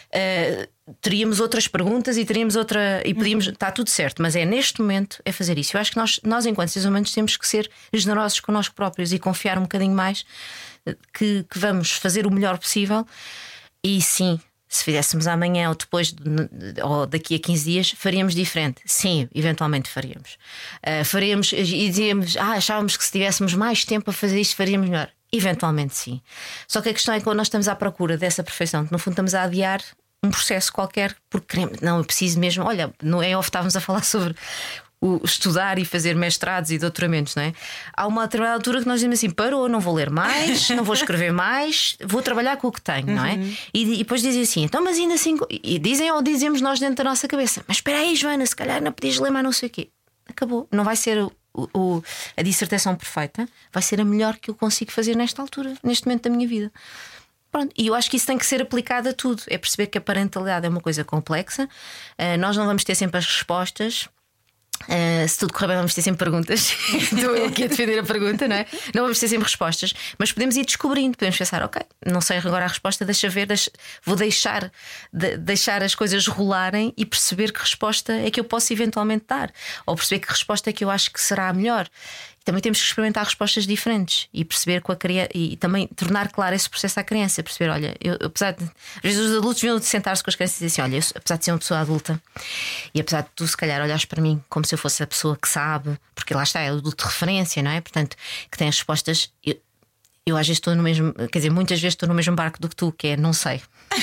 uh, teríamos outras perguntas e teríamos outra e podíamos, está tudo certo, mas é neste momento é fazer isso. Eu acho que nós, nós enquanto seres humanos temos que ser generosos connosco próprios e confiar um bocadinho mais que, que vamos fazer o melhor possível. E sim, se fizéssemos amanhã ou depois ou daqui a quinze dias, faríamos diferente. Sim, eventualmente faríamos. Uh, faríamos e dizíamos, ah, achávamos que se tivéssemos mais tempo a fazer isto, faríamos melhor. Eventualmente sim. Só que a questão é que quando nós estamos à procura dessa perfeição, que no fundo estamos a adiar um processo qualquer, porque queremos, não, eu preciso mesmo. Olha, no E O F estávamos a falar sobre o estudar e fazer mestrados e doutoramentos, não é? Há uma determinada altura que nós dizemos assim: parou, não vou ler mais, não vou escrever mais, vou trabalhar com o que tenho, não é? Uhum. E, e depois dizem assim: então, mas ainda assim, e dizem ou dizemos nós dentro da nossa cabeça: mas espera aí, Joana, se calhar não podias ler mais não sei o quê. Acabou, não vai ser o, o, a dissertação perfeita, vai ser a melhor que eu consigo fazer nesta altura, neste momento da minha vida. Pronto. E eu acho que isso tem que ser aplicado a tudo. É perceber que a parentalidade é uma coisa complexa, uh, nós não vamos ter sempre as respostas. Uh, se tudo correr bem, vamos ter sempre perguntas. Estou eu aqui a defender a pergunta, não é? Não vamos ter sempre respostas, mas podemos ir descobrindo. Podemos pensar, ok, não sei agora a resposta, deixa ver, deixa, vou deixar, de, deixar as coisas rolarem e perceber que resposta é que eu posso eventualmente dar, ou perceber que resposta é que eu acho que será a melhor. Também temos que experimentar respostas diferentes e perceber com a criança, e também tornar claro esse processo à criança. Perceber, olha, eu, apesar de, às vezes os adultos vinham de sentar-se com as crianças e dizer assim: olha, eu, apesar de ser uma pessoa adulta e apesar de tu se calhar olhares para mim como se eu fosse a pessoa que sabe, porque lá está, é o adulto de referência, não é? Portanto, que tem as respostas. Eu, eu às vezes estou no mesmo, quer dizer, muitas vezes estou no mesmo barco do que tu, que é não sei.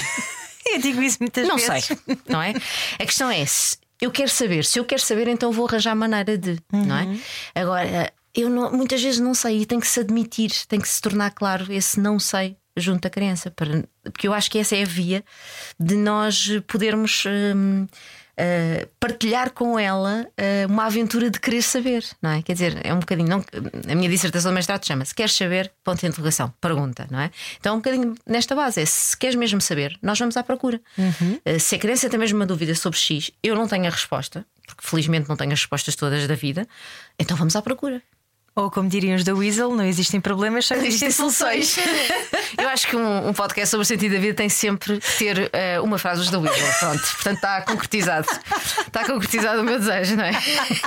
Eu digo isso muitas não vezes. Não sei, não é? A questão é: se eu quero saber, se eu quero saber, então vou arranjar maneira de, uhum. não é? Agora. Eu não, muitas vezes não sei e tem que se admitir, tem que se tornar claro esse não sei junto à criança, para, porque eu acho que essa é a via de nós podermos hum, uh, partilhar com ela uh, uma aventura de querer saber, não é? Quer dizer, é um bocadinho. Não, a minha dissertação de mestrado chama-se Queres saber? Ponto de interrogação, pergunta, não é? Então, é um bocadinho nesta base: é, se queres mesmo saber, nós vamos à procura. Uhum. Uh, se a criança tem mesmo uma dúvida sobre X, eu não tenho a resposta, porque felizmente não tenho as respostas todas da vida, então vamos à procura. Ou como diriam os da Weasel, não existem problemas, só existem soluções. Eu acho que um, um podcast sobre o sentido da vida tem sempre que ter uh, uma frase dos da Weasel. Pronto, portanto está concretizado. Está concretizado o meu desejo, não é?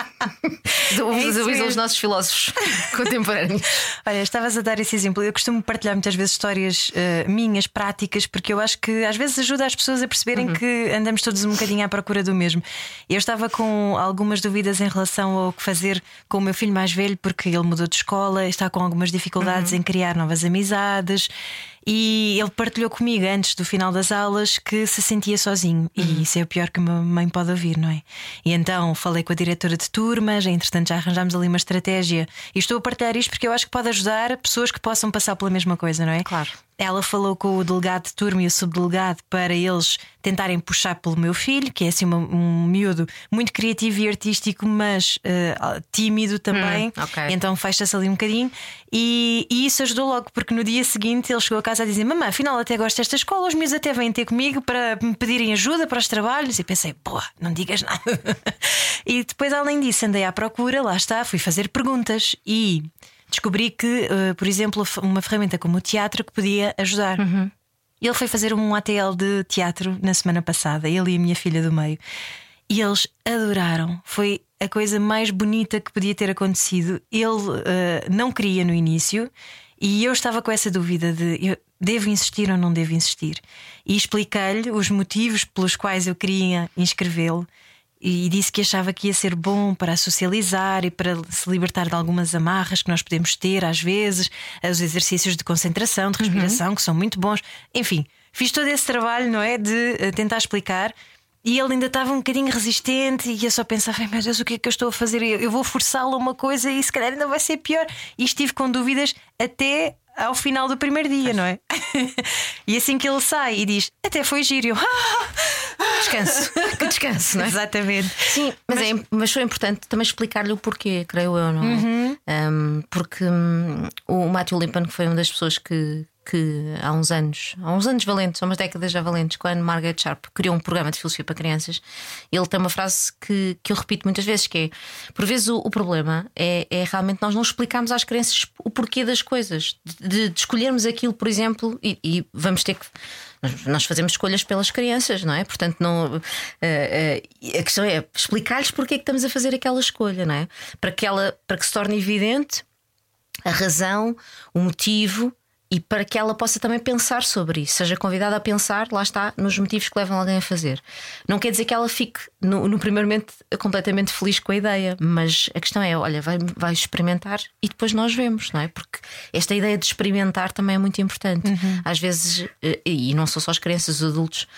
Os da Weasel, os nossos filósofos contemporâneos. Olha, estavas a dar esse exemplo. Eu costumo partilhar muitas vezes histórias uh, minhas, práticas, porque eu acho que às vezes ajuda as pessoas a perceberem uhum. que andamos todos um bocadinho à procura do mesmo. Eu estava com algumas dúvidas em relação ao que fazer com o meu filho mais velho, porque ele mudou de escola, está com algumas dificuldades uhum. em criar novas amizades. E ele partilhou comigo antes do final das aulas que se sentia sozinho. E uhum. isso é o pior que uma mãe pode ouvir, não é? E então falei com a diretora de turmas. Entretanto já arranjámos ali uma estratégia. E estou a partilhar isto porque eu acho que pode ajudar pessoas que possam passar pela mesma coisa, não é? Claro. Ela falou com o delegado de turma e o subdelegado para eles tentarem puxar pelo meu filho, que é assim uma, um miúdo muito criativo e artístico, mas uh, tímido também. Hum, okay. Então fecha-se ali um bocadinho. E, e isso ajudou logo, porque no dia seguinte ele chegou a casa a dizer: mamãe, afinal até gosto desta escola, os miúdos até vêm ter comigo para me pedirem ajuda para os trabalhos. E pensei: pô, não digas nada. E depois, além disso, andei à procura, lá está, fui fazer perguntas e descobri que, uh, por exemplo, uma ferramenta como o teatro que podia ajudar. Uhum. Ele foi fazer um A T L de teatro na semana passada, ele e a minha filha do meio, e eles adoraram. Foi a coisa mais bonita que podia ter acontecido. Ele uh, não queria no início e eu estava com essa dúvida de eu devo insistir ou não devo insistir. E expliquei-lhe os motivos pelos quais eu queria inscrevê-lo. E disse que achava que ia ser bom para socializar e para se libertar de algumas amarras que nós podemos ter às vezes, os exercícios de concentração, de respiração, uhum. que são muito bons. Enfim, fiz todo esse trabalho, não é? De tentar explicar. E ele ainda estava um bocadinho resistente. E eu só pensava: meu Deus, o que é que eu estou a fazer? Eu vou forçá-lo a uma coisa e se calhar ainda vai ser pior. E estive com dúvidas até ao final do primeiro dia, não é? E assim que ele sai e diz: até foi giro. Eu, descanso, que descanso, não é? Exatamente. Sim, mas, mas... É, mas foi importante também explicar-lhe o porquê, creio eu, não é? Uhum. Um, porque um, o Matthew Lippman, que foi uma das pessoas que, que há uns anos, há uns anos valentes, há umas décadas já valentes, quando Margaret Sharp criou um programa de filosofia para crianças, ele tem uma frase que, que eu repito muitas vezes, que é: por vezes o, o problema é, é realmente nós não explicarmos às crianças o porquê das coisas, de, de escolhermos aquilo, por exemplo, e, e vamos ter que. Nós fazemos escolhas pelas crianças, não é? Portanto, não, uh, uh, a questão é explicar-lhes porque é que estamos a fazer aquela escolha, não é? Para que, ela, para que se torne evidente a razão, o motivo, e para que ela possa também pensar sobre isso, seja convidada a pensar, lá está, nos motivos que levam alguém a fazer. Não quer dizer que ela fique no, no primeiro momento completamente feliz com a ideia, mas a questão é: olha, vai, vai experimentar e depois nós vemos, não é? Porque esta ideia de experimentar também é muito importante. Uhum. Às vezes, e não são só as crianças, os adultos,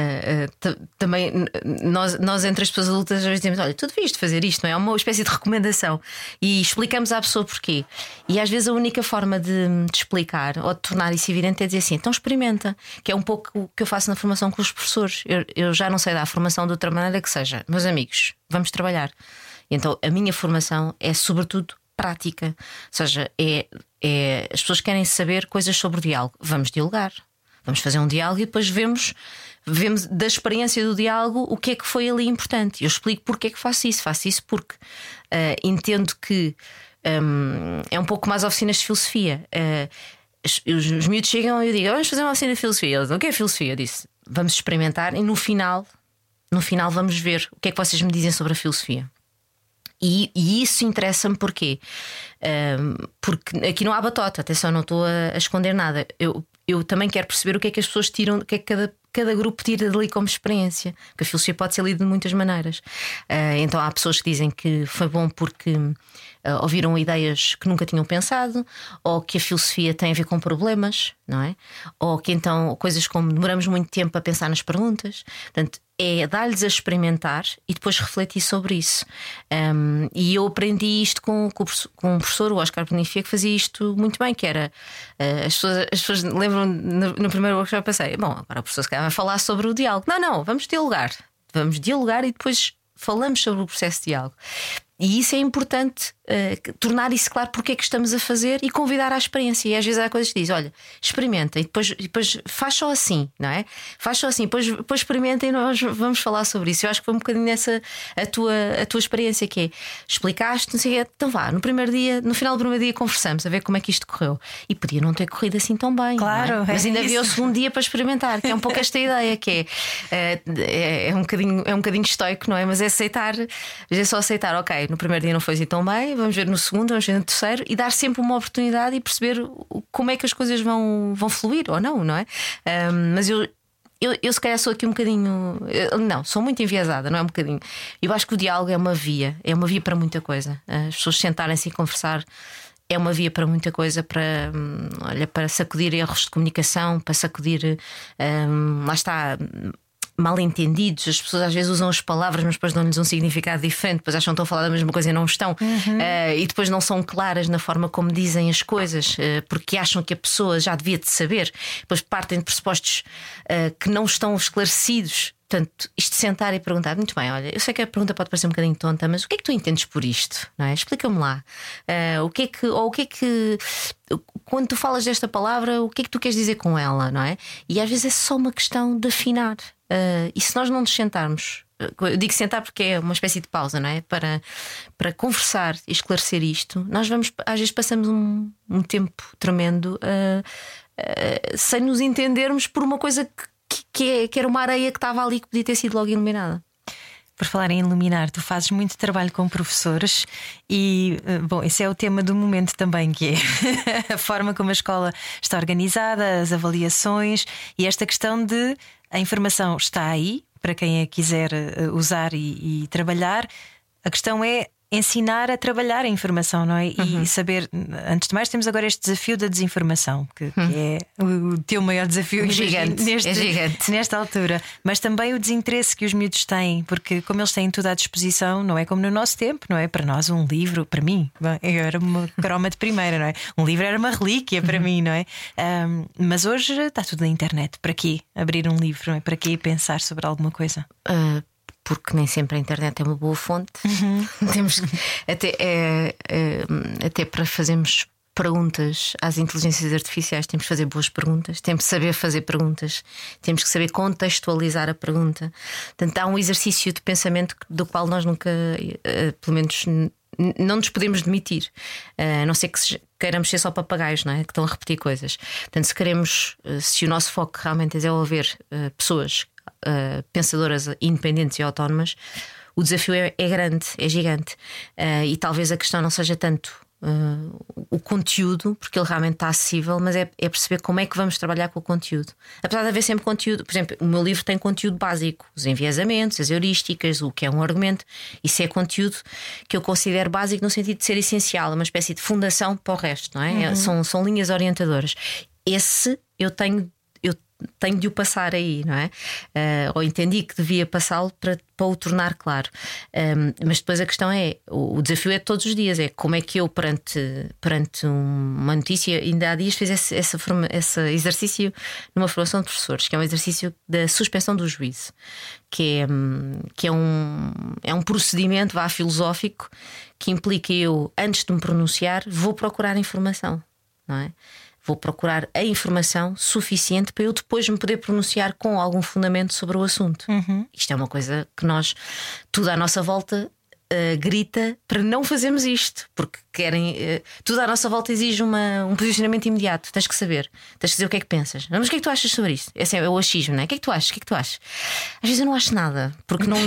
também nós, nós entre as pessoas adultas às vezes dizemos: olha, tu devias de fazer isto, não é? É uma espécie de recomendação e explicamos à pessoa porquê. E às vezes a única forma de, de explicar ou de tornar isso evidente é dizer assim: então experimenta, que é um pouco o que eu faço na formação com os professores. Eu, eu já não sei dar a formação de outra maneira que seja: meus amigos, vamos trabalhar. E então a minha formação é sobretudo prática, ou seja, é, é, as pessoas querem saber coisas sobre o diálogo, vamos dialogar, vamos fazer um diálogo e depois vemos, vemos da experiência do diálogo o que é que foi ali importante. Eu explico porque é que faço isso. Faço isso porque uh, entendo que um, é um pouco mais oficinas de filosofia. uh, Os, os miúdos chegam e eu digo: vamos fazer uma oficina de filosofia. Eles: o que é filosofia? Eu disse: vamos experimentar e no final, no final vamos ver o que é que vocês me dizem sobre a filosofia. E, e isso interessa-me porquê? Um, porque aqui não há batota, atenção, não estou a, a esconder nada. Eu, eu também quero perceber o que é que as pessoas tiram, o que é que cada, cada grupo tira dali como experiência. Porque a filosofia pode ser lida de muitas maneiras. Uh, então há pessoas que dizem que foi bom porque uh, ouviram ideias que nunca tinham pensado, ou que a filosofia tem a ver com problemas, não é? Ou que então coisas como demoramos muito tempo a pensar nas perguntas. Portanto, é dar-lhes a experimentar e depois refletir sobre isso. Um, e eu aprendi isto com, com, com um professor, o Oscar Bonifia, que fazia isto muito bem, que era uh, as pessoas, as pessoas lembram no, no primeiro workshop eu pensei: bom, agora o professor se calhar vai falar sobre o diálogo. Não, não, vamos dialogar. Vamos dialogar e depois falamos sobre o processo de diálogo. E isso é importante, uh, tornar isso claro porque é que estamos a fazer e convidar à experiência. E às vezes há coisas que diz: olha, experimenta e depois, e depois faz só assim, não é? Faz só assim, depois, depois experimenta e nós vamos falar sobre isso. Eu acho que foi um bocadinho nessa a tua, a tua experiência, que é: explicaste, não sei, então vá, no primeiro dia, no final do primeiro dia conversamos a ver como é que isto correu. E podia não ter corrido assim tão bem, claro, não é? Mas ainda é havia o segundo dia para experimentar, que é um pouco esta ideia, que é, é, é, um bocadinho, é um bocadinho estoico, não é? Mas é aceitar, é só aceitar, ok, no primeiro dia não foi assim tão bem, vamos ver no segundo, vamos ver no terceiro, e dar sempre uma oportunidade e perceber como é que as coisas vão, vão fluir ou não, não é? Um, mas eu, eu, eu se calhar sou aqui um bocadinho. Eu, não, sou muito enviesada, não é um bocadinho. Eu acho que o diálogo é uma via, é uma via para muita coisa. As pessoas sentarem-se e conversar é uma via para muita coisa, para, olha, para sacudir erros de comunicação, para sacudir, um, lá está, mal entendidos. As pessoas às vezes usam as palavras, mas depois dão-lhes um significado diferente, depois acham que estão a falar da mesma coisa e não estão. Uhum. uh, E depois não são claras na forma como dizem as coisas, uh, porque acham que a pessoa já devia de saber. Depois partem de pressupostos uh, que não estão esclarecidos. Portanto, isto de sentar e perguntar: muito bem, olha, eu sei que a pergunta pode parecer um bocadinho tonta, mas o que é que tu entendes por isto? Não é? Explica-me lá. Uh, o que é que, ou o que é que, quando tu falas desta palavra, o que é que tu queres dizer com ela, não é? E às vezes é só uma questão de afinar. Uh, e se nós não nos sentarmos, eu digo sentar porque é uma espécie de pausa, não é? Para, para conversar e esclarecer isto, nós vamos, às vezes passamos um, um tempo tremendo uh, uh, sem nos entendermos por uma coisa que, que, é, que era uma areia que estava ali, que podia ter sido logo iluminada. Por falar em iluminar, tu fazes muito trabalho com professores e, bom, esse é o tema do momento também, que é a forma como a escola está organizada, as avaliações e esta questão de a informação está aí para quem a quiser usar e, e trabalhar. A questão é ensinar a trabalhar a informação, não é? Uhum. E saber, antes de mais, temos agora este desafio da desinformação, que, uhum. que é o teu maior desafio é gigante, neste, é gigante. nesta altura. Mas também o desinteresse que os miúdos têm, porque como eles têm tudo à disposição, não é como no nosso tempo, não é? Para nós, um livro, para mim, eu era uma croma de primeira, não é? Um livro era uma relíquia para uhum. mim, não é? Um, mas hoje está tudo na internet. Para quê abrir um livro, não é? Para quê pensar sobre alguma coisa? Uh... Porque nem sempre a internet é uma boa fonte. Uhum. Temos até, é, é, até para fazermos perguntas às inteligências artificiais, temos que fazer boas perguntas, temos que saber fazer perguntas, temos que saber contextualizar a pergunta. Portanto, há um exercício de pensamento do qual nós nunca, pelo menos, não nos podemos demitir, a não ser que queiramos ser só papagaios, não é? Que estão a repetir coisas. Portanto, se queremos, se o nosso foco realmente é desenvolver pessoas pensadoras independentes e autónomas, o desafio é, é grande, é gigante. E talvez a questão não seja tanto Uh, o conteúdo, porque ele realmente está acessível, mas é, é perceber como é que vamos trabalhar com o conteúdo. Apesar de haver sempre conteúdo, por exemplo, o meu livro tem conteúdo básico, os enviesamentos, as heurísticas, o que é um argumento. Isso é conteúdo que eu considero básico no sentido de ser essencial, uma espécie de fundação para o resto, não é? Uhum. É, são, são linhas orientadoras. Esse eu tenho tenho de o passar aí, não é? Uh, ou entendi que devia passá-lo para, para o tornar claro. Um, mas depois a questão é: o, o desafio é de todos os dias, é como é que eu, perante, perante uma notícia, ainda há dias fiz esse, essa forma, esse exercício numa formação de professores, que é um exercício da suspensão do juízo, que é, que é, um, é um procedimento vá, filosófico que implica eu, antes de me pronunciar, vou procurar informação, não é? Vou procurar a informação suficiente para eu depois me poder pronunciar com algum fundamento sobre o assunto. Uhum. Isto é uma coisa que nós, tudo à nossa volta, uh, grita para não fazermos isto, porque querem. Uh, tudo à nossa volta exige uma, um posicionamento imediato. Tens que saber, tens que dizer o que é que pensas. Mas o que é que tu achas sobre isto? Esse é o achismo, não é? O que é que tu achas? O que é que tu achas? Às vezes eu não acho nada, porque não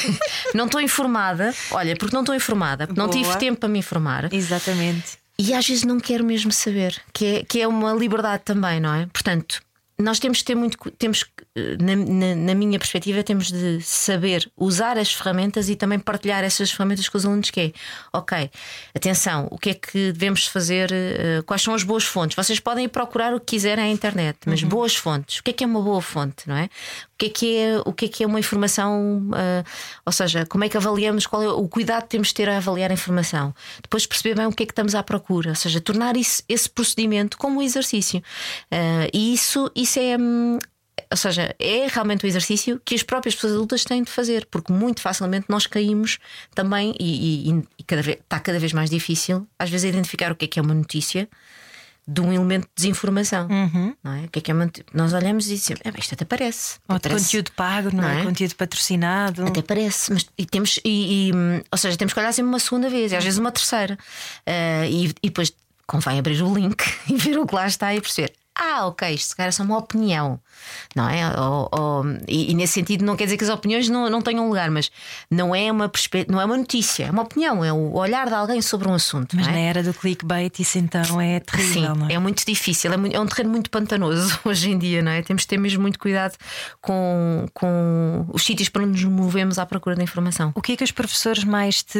não estou informada. Olha, porque não estou informada, porque não tive tempo para me informar. Exatamente. E às vezes não quero mesmo saber, que é, que é uma liberdade também, não é? Portanto, nós temos de ter muito, temos, na, na, na minha perspectiva, temos de saber usar as ferramentas e também partilhar essas ferramentas com os alunos, que é, ok, atenção, o que é que devemos fazer, quais são as boas fontes? Vocês podem ir procurar o que quiserem à internet, mas uhum. boas fontes, o que é que é uma boa fonte, não é? O que é que é, o que é, que é uma informação, uh, ou seja, como é que avaliamos, qual é o cuidado que temos de ter a avaliar a informação, depois perceber bem o que é que estamos à procura, ou seja, tornar isso, esse procedimento como um exercício. Uh, e isso, isso é, um, ou seja, é realmente o exercício que as próprias pessoas adultas têm de fazer, porque muito facilmente nós caímos também, e, e, e cada vez, está cada vez mais difícil, às vezes, identificar o que é que é uma notícia de um elemento de desinformação, uhum. não é? O que é que é uma... Nós olhamos e dizemos, ah, isto até parece. Ou até de parece. Conteúdo pago, não, não é? é? Conteúdo patrocinado. Até parece, mas e temos, e, e, ou seja, temos que olhar sempre uma segunda vez, e às vezes uma terceira. Uh, e, e depois convém abrir o link e ver o que lá está e perceber. Ah, ok, isto é só uma opinião, não é? Ou, ou, e, e nesse sentido não quer dizer que as opiniões não, não tenham lugar, mas não é uma perspe... não é uma notícia, é uma opinião, é o olhar de alguém sobre um assunto. Mas não é? Na era do clickbait isso então é terrível. Sim, não é? é muito difícil, é, muito, é um terreno muito pantanoso hoje em dia, não é? Temos de ter mesmo muito cuidado com, com os sítios para onde nos movemos à procura de informação. O que é que os professores mais te.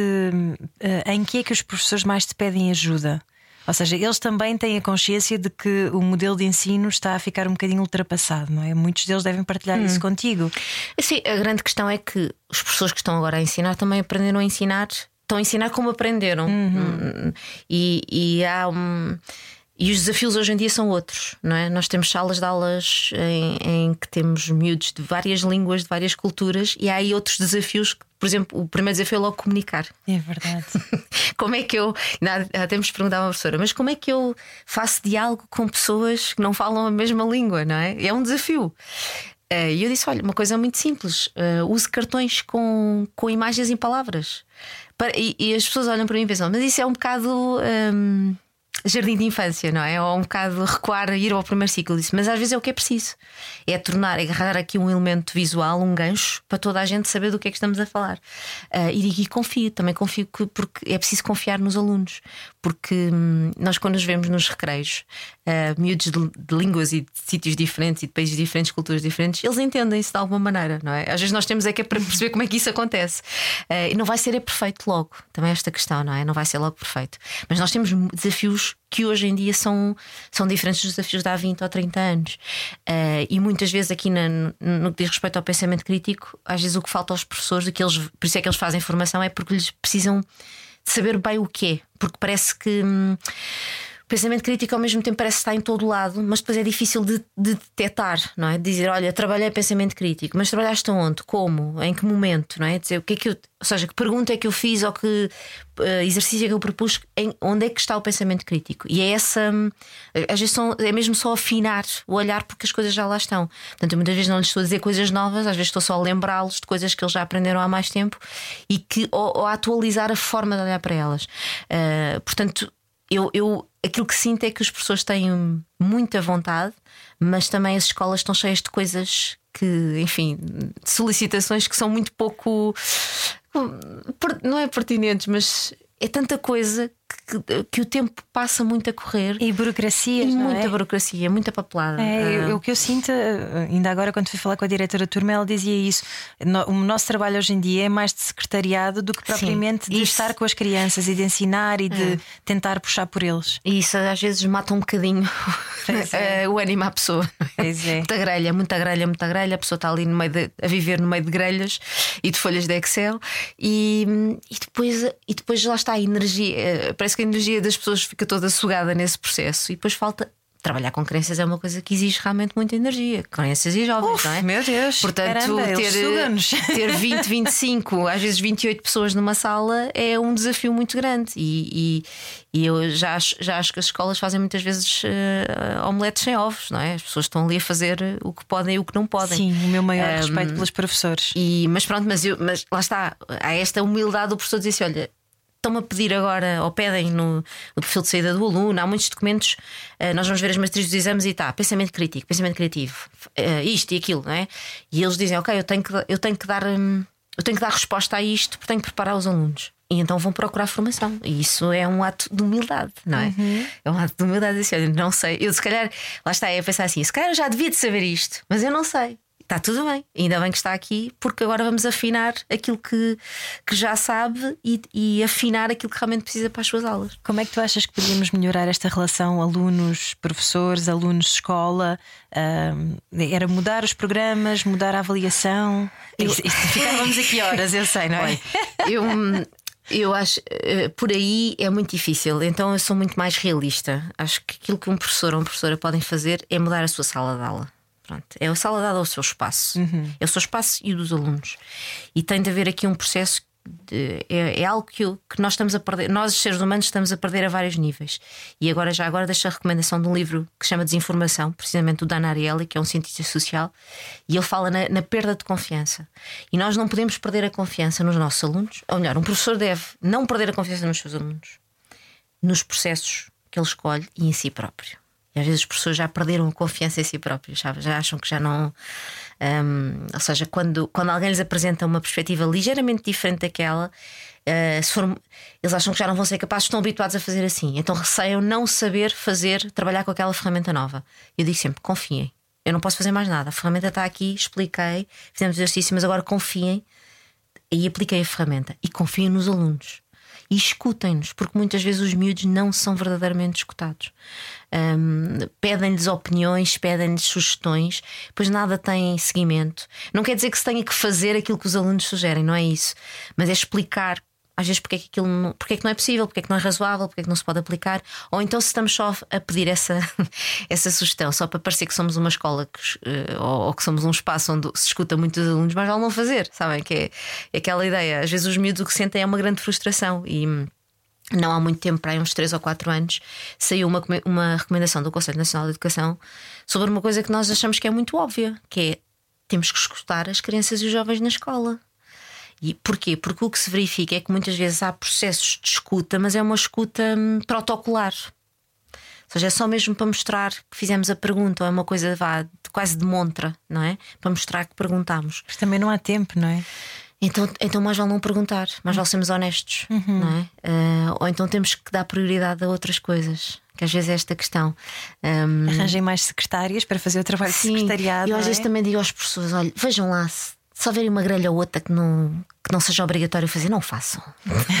Em que é que os professores mais te pedem ajuda? Ou seja, eles também têm a consciência de que o modelo de ensino está a ficar um bocadinho ultrapassado, não é? Muitos deles devem partilhar hum. isso contigo. Sim, a grande questão é que os professores que estão agora a ensinar também aprenderam a ensinar, estão a ensinar como aprenderam. Uhum. E, e há um. E os desafios hoje em dia são outros, não é? Nós temos salas de aulas em, em que temos miúdos de várias línguas, de várias culturas, e há aí outros desafios que, por exemplo, o primeiro desafio é logo comunicar. É verdade. Como é que eu. Até me perguntar a uma professora, mas como é que eu faço diálogo com pessoas que não falam a mesma língua, não é? É um desafio. E eu disse: olha, uma coisa muito simples, use cartões com, com imagens em palavras. E, e as pessoas olham para mim e pensam, mas isso é um bocado. Hum, jardim de infância, não é? Ou um bocado recuar, ir ao primeiro ciclo disso. Mas às vezes é o que é preciso. É tornar, agarrar aqui um elemento visual, um gancho, para toda a gente saber do que é que estamos a falar. uh, E, e confio, também confio que, porque é preciso confiar nos alunos. Porque hum, nós quando nos vemos nos recreios, uh, miúdos de, de línguas e de sítios diferentes e de países diferentes, culturas diferentes, eles entendem-se de alguma maneira, não é? Às vezes nós temos é que é para perceber como é que isso acontece. uh, E não vai ser é perfeito logo. Também é esta questão, não é? Não vai ser logo perfeito. Mas nós temos desafios que hoje em dia são, são diferentes dos desafios de há vinte ou trinta anos. Uh, e muitas vezes aqui na, no, no que diz respeito ao pensamento crítico, às vezes o que falta aos professores, que eles, por isso é que eles fazem formação, é porque lhes precisam de saber bem o que é. Porque parece que hum, o pensamento crítico ao mesmo tempo parece estar em todo lado, mas depois é difícil de, de detectar, não é? De dizer, olha, trabalhei pensamento crítico, mas trabalhaste onde? Como? Em que momento? Não é? Dizer, o que é que eu, ou seja, que pergunta é que eu fiz ou que uh, exercício é que eu propus, em, onde é que está o pensamento crítico? E é essa, às vezes são, é mesmo só afinar o olhar porque as coisas já lá estão. Portanto, eu muitas vezes não lhes estou a dizer coisas novas, às vezes estou só a lembrá-los de coisas que eles já aprenderam há mais tempo e que, ou, ou a atualizar a forma de olhar para elas. Uh, portanto, eu, eu aquilo que sinto é que os professores têm muita vontade, mas também as escolas estão cheias de coisas que, enfim, de solicitações que são muito pouco, não é pertinentes, mas é tanta coisa que, que o tempo passa muito a correr. E burocracias, e não muita é? burocracia, muita papelada. É, ah. o que eu sinto, ainda agora quando fui falar com a diretora da turma, ela dizia isso. O nosso trabalho hoje em dia é mais de secretariado do que propriamente Sim, de isso. estar com as crianças e de ensinar e de é. tentar puxar por eles. E isso às vezes mata um bocadinho é. o ânimo à pessoa. Pois é. Muita grelha, muita grelha, muita grelha. A pessoa está ali no meio de, a viver no meio de grelhas e de folhas de Excel. E, e, depois, e depois lá está a energia. Parece que a energia das pessoas fica toda sugada nesse processo e depois falta. Trabalhar com crianças é uma coisa que exige realmente muita energia. Crianças e jovens, Uf, não é? Meu Deus, portanto, caramba, ter, ter vinte, vinte e cinco, às vezes vinte e oito pessoas numa sala é um desafio muito grande. E, e, e eu já acho, já acho que as escolas fazem muitas vezes uh, omeletes sem ovos, não é? As pessoas estão ali a fazer o que podem e o que não podem. Sim, o meu maior um, respeito pelos professores. E, mas pronto, mas, eu, mas lá está, há esta humildade do professor dizer assim: olha, estão-me a pedir agora, ou pedem no, no perfil de saída do aluno, há muitos documentos, uh, nós vamos ver as matrizes dos exames e está, pensamento crítico, pensamento criativo, uh, isto e aquilo, não é? E eles dizem, ok, eu tenho que, eu tenho que dar hum, eu tenho que dar resposta a isto porque tenho que preparar os alunos. E então vão procurar formação. E isso é um ato de humildade, não é? Uhum. É um ato de humildade. Assim, olha, não sei, eu se calhar, lá está, é a pensar assim, se calhar eu já devia de saber isto, mas eu não sei. Está tudo bem, ainda bem que está aqui, porque agora vamos afinar aquilo que, que já sabe e, e afinar aquilo que realmente precisa para as suas aulas. Como é que tu achas que podíamos melhorar esta relação alunos, professores, alunos, escola? Uh, era mudar os programas, mudar a avaliação? Eu... Isto, isto, ficávamos aqui horas, eu sei, não é? Eu, eu acho por aí é muito difícil, então eu sou muito mais realista. Acho que aquilo que um professor ou uma professora podem fazer é mudar a sua sala de aula. Pronto, é a sala dada ao seu espaço, uhum. é o seu espaço e o dos alunos. E tem de haver aqui um processo de, é, é algo que, eu, que nós estamos a perder. Nós, os seres humanos, estamos a perder a vários níveis. E agora, já agora, deixo a recomendação de um livro que se chama Desinformação, precisamente do Dan Ariely, que é um cientista social, e ele fala na, na perda de confiança. E nós não podemos perder a confiança nos nossos alunos. Ou melhor, um professor deve não perder a confiança nos seus alunos, nos processos que ele escolhe e em si próprio. E às vezes as pessoas já perderam a confiança em si próprios, já, já acham que já não. Um, ou seja, quando, quando alguém lhes apresenta uma perspectiva ligeiramente diferente daquela, uh, se for, eles acham que já não vão ser capazes, estão habituados a fazer assim. Então receiam não saber fazer, trabalhar com aquela ferramenta nova. Eu digo sempre: confiem, eu não posso fazer mais nada. A ferramenta está aqui, expliquei, fizemos exercício, mas agora confiem e apliquei a ferramenta. E confiem nos alunos. E escutem-nos, porque muitas vezes os miúdos não são verdadeiramente escutados. Um, pedem-lhes opiniões, pedem-lhes sugestões, pois nada tem seguimento. Não quer dizer que se tenha que fazer aquilo que os alunos sugerem, não é isso. Mas é explicar às vezes porque é que aquilo não, porque é que não é possível, porque é que não é razoável, porque é que não se pode aplicar. Ou então se estamos só a pedir essa, essa sugestão só para parecer que somos uma escola que, ou, ou que somos um espaço onde se escuta muito os alunos, mas vale não fazer, sabem? Que é, é aquela ideia. Às vezes os miúdos o que sentem é uma grande frustração. E não há muito tempo, para aí uns três ou quatro anos, saiu uma, uma recomendação do Conselho Nacional de Educação sobre uma coisa que nós achamos que é muito óbvia, que é: temos que escutar as crianças e os jovens na escola. E porquê? Porque o que se verifica é que muitas vezes há processos de escuta, mas é uma escuta hum, protocolar. Ou seja, é só mesmo para mostrar que fizemos a pergunta, ou é uma coisa vá, quase de montra, não é? Para mostrar que perguntámos. Mas também não há tempo, não é? Então, então mais vale não perguntar, mais vale sermos honestos, uhum. não é? Uh, ou então temos que dar prioridade a outras coisas, que às vezes é esta questão. Um... Arranjem mais secretárias para fazer o trabalho Sim, de secretariado. E eu às é? vezes também digo aos professores: olha, vejam lá, se, se houver uma grelha ou outra que não, que não seja obrigatório fazer, não façam.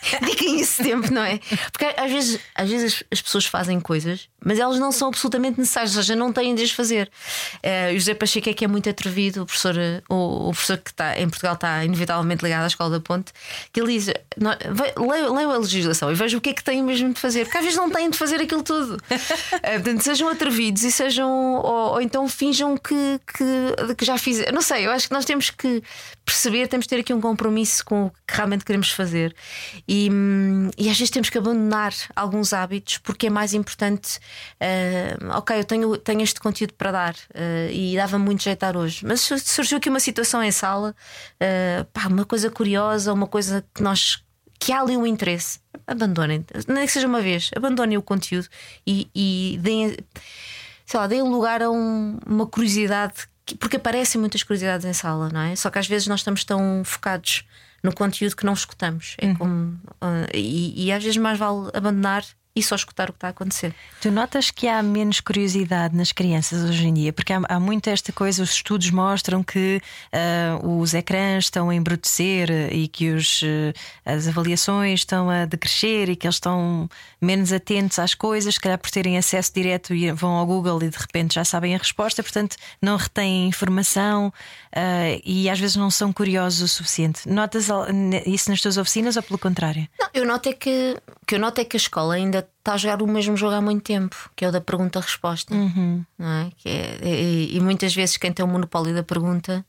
Dediquem esse tempo, não é? Porque às vezes, às vezes as, as pessoas fazem coisas, mas elas não são absolutamente necessárias, ou seja, não têm de as fazer. Uh, o José Pacheco é que é muito atrevido, o professor, o, o professor que está em Portugal está inevitavelmente ligado à Escola da Ponte, que ele diz: leiam a legislação e vejam o que é que têm mesmo de fazer, porque às vezes não têm de fazer aquilo tudo. Uh, portanto, sejam atrevidos e sejam, ou, ou então finjam que, que, que já fizeram. Não sei, eu acho que nós temos que perceber, temos de ter aqui um compromisso com o que realmente queremos fazer. E, e às vezes temos que abandonar alguns hábitos porque é mais importante. Uh, ok, eu tenho, tenho este conteúdo para dar uh, e dava muito jeito a dar hoje, mas surgiu aqui uma situação em sala, uh, pá, uma coisa curiosa, uma coisa que nós que há ali um interesse. Abandonem, nem que seja uma vez, abandonem o conteúdo e, e deem, sei lá, deem lugar a um, uma curiosidade, porque aparecem muitas curiosidades em sala, não é? Só que às vezes nós estamos tão focados no conteúdo que não escutamos. É uhum. como, uh, e, e às vezes mais vale abandonar e só escutar o que está a acontecer. Tu notas que há menos curiosidade nas crianças hoje em dia? Porque há, há muito esta coisa, os estudos mostram que uh, os ecrãs estão a embrutecer e que os, uh, as avaliações estão a decrescer e que eles estão menos atentos às coisas, se calhar por terem acesso direto e vão ao Google e de repente já sabem a resposta, portanto não retêm informação uh, e às vezes não são curiosos o suficiente. Notas isso nas tuas oficinas ou pelo contrário? Não, eu noto é que, que eu noto é que a escola ainda está a jogar o mesmo jogo há muito tempo, que é o da pergunta-resposta. Uhum. Não é? Que é, e, e muitas vezes quem tem o monopólio da pergunta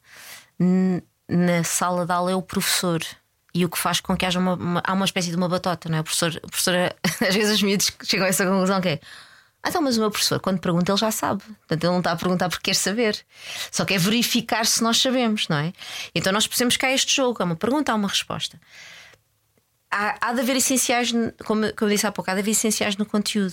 na sala de aula é o professor. E o que faz com que haja uma, uma, há uma espécie de uma batota, não é? O professor, o professor às vezes os miúdos chegam a essa conclusão que é: ah, então, mas o meu professor, quando pergunta, ele já sabe. Portanto, ele não está a perguntar porque quer saber, só quer verificar se nós sabemos, não é? Então nós percebemos que há este jogo: há uma pergunta, há uma resposta. Há, há de haver essenciais, como, como eu disse há pouco, há de haver essenciais no conteúdo.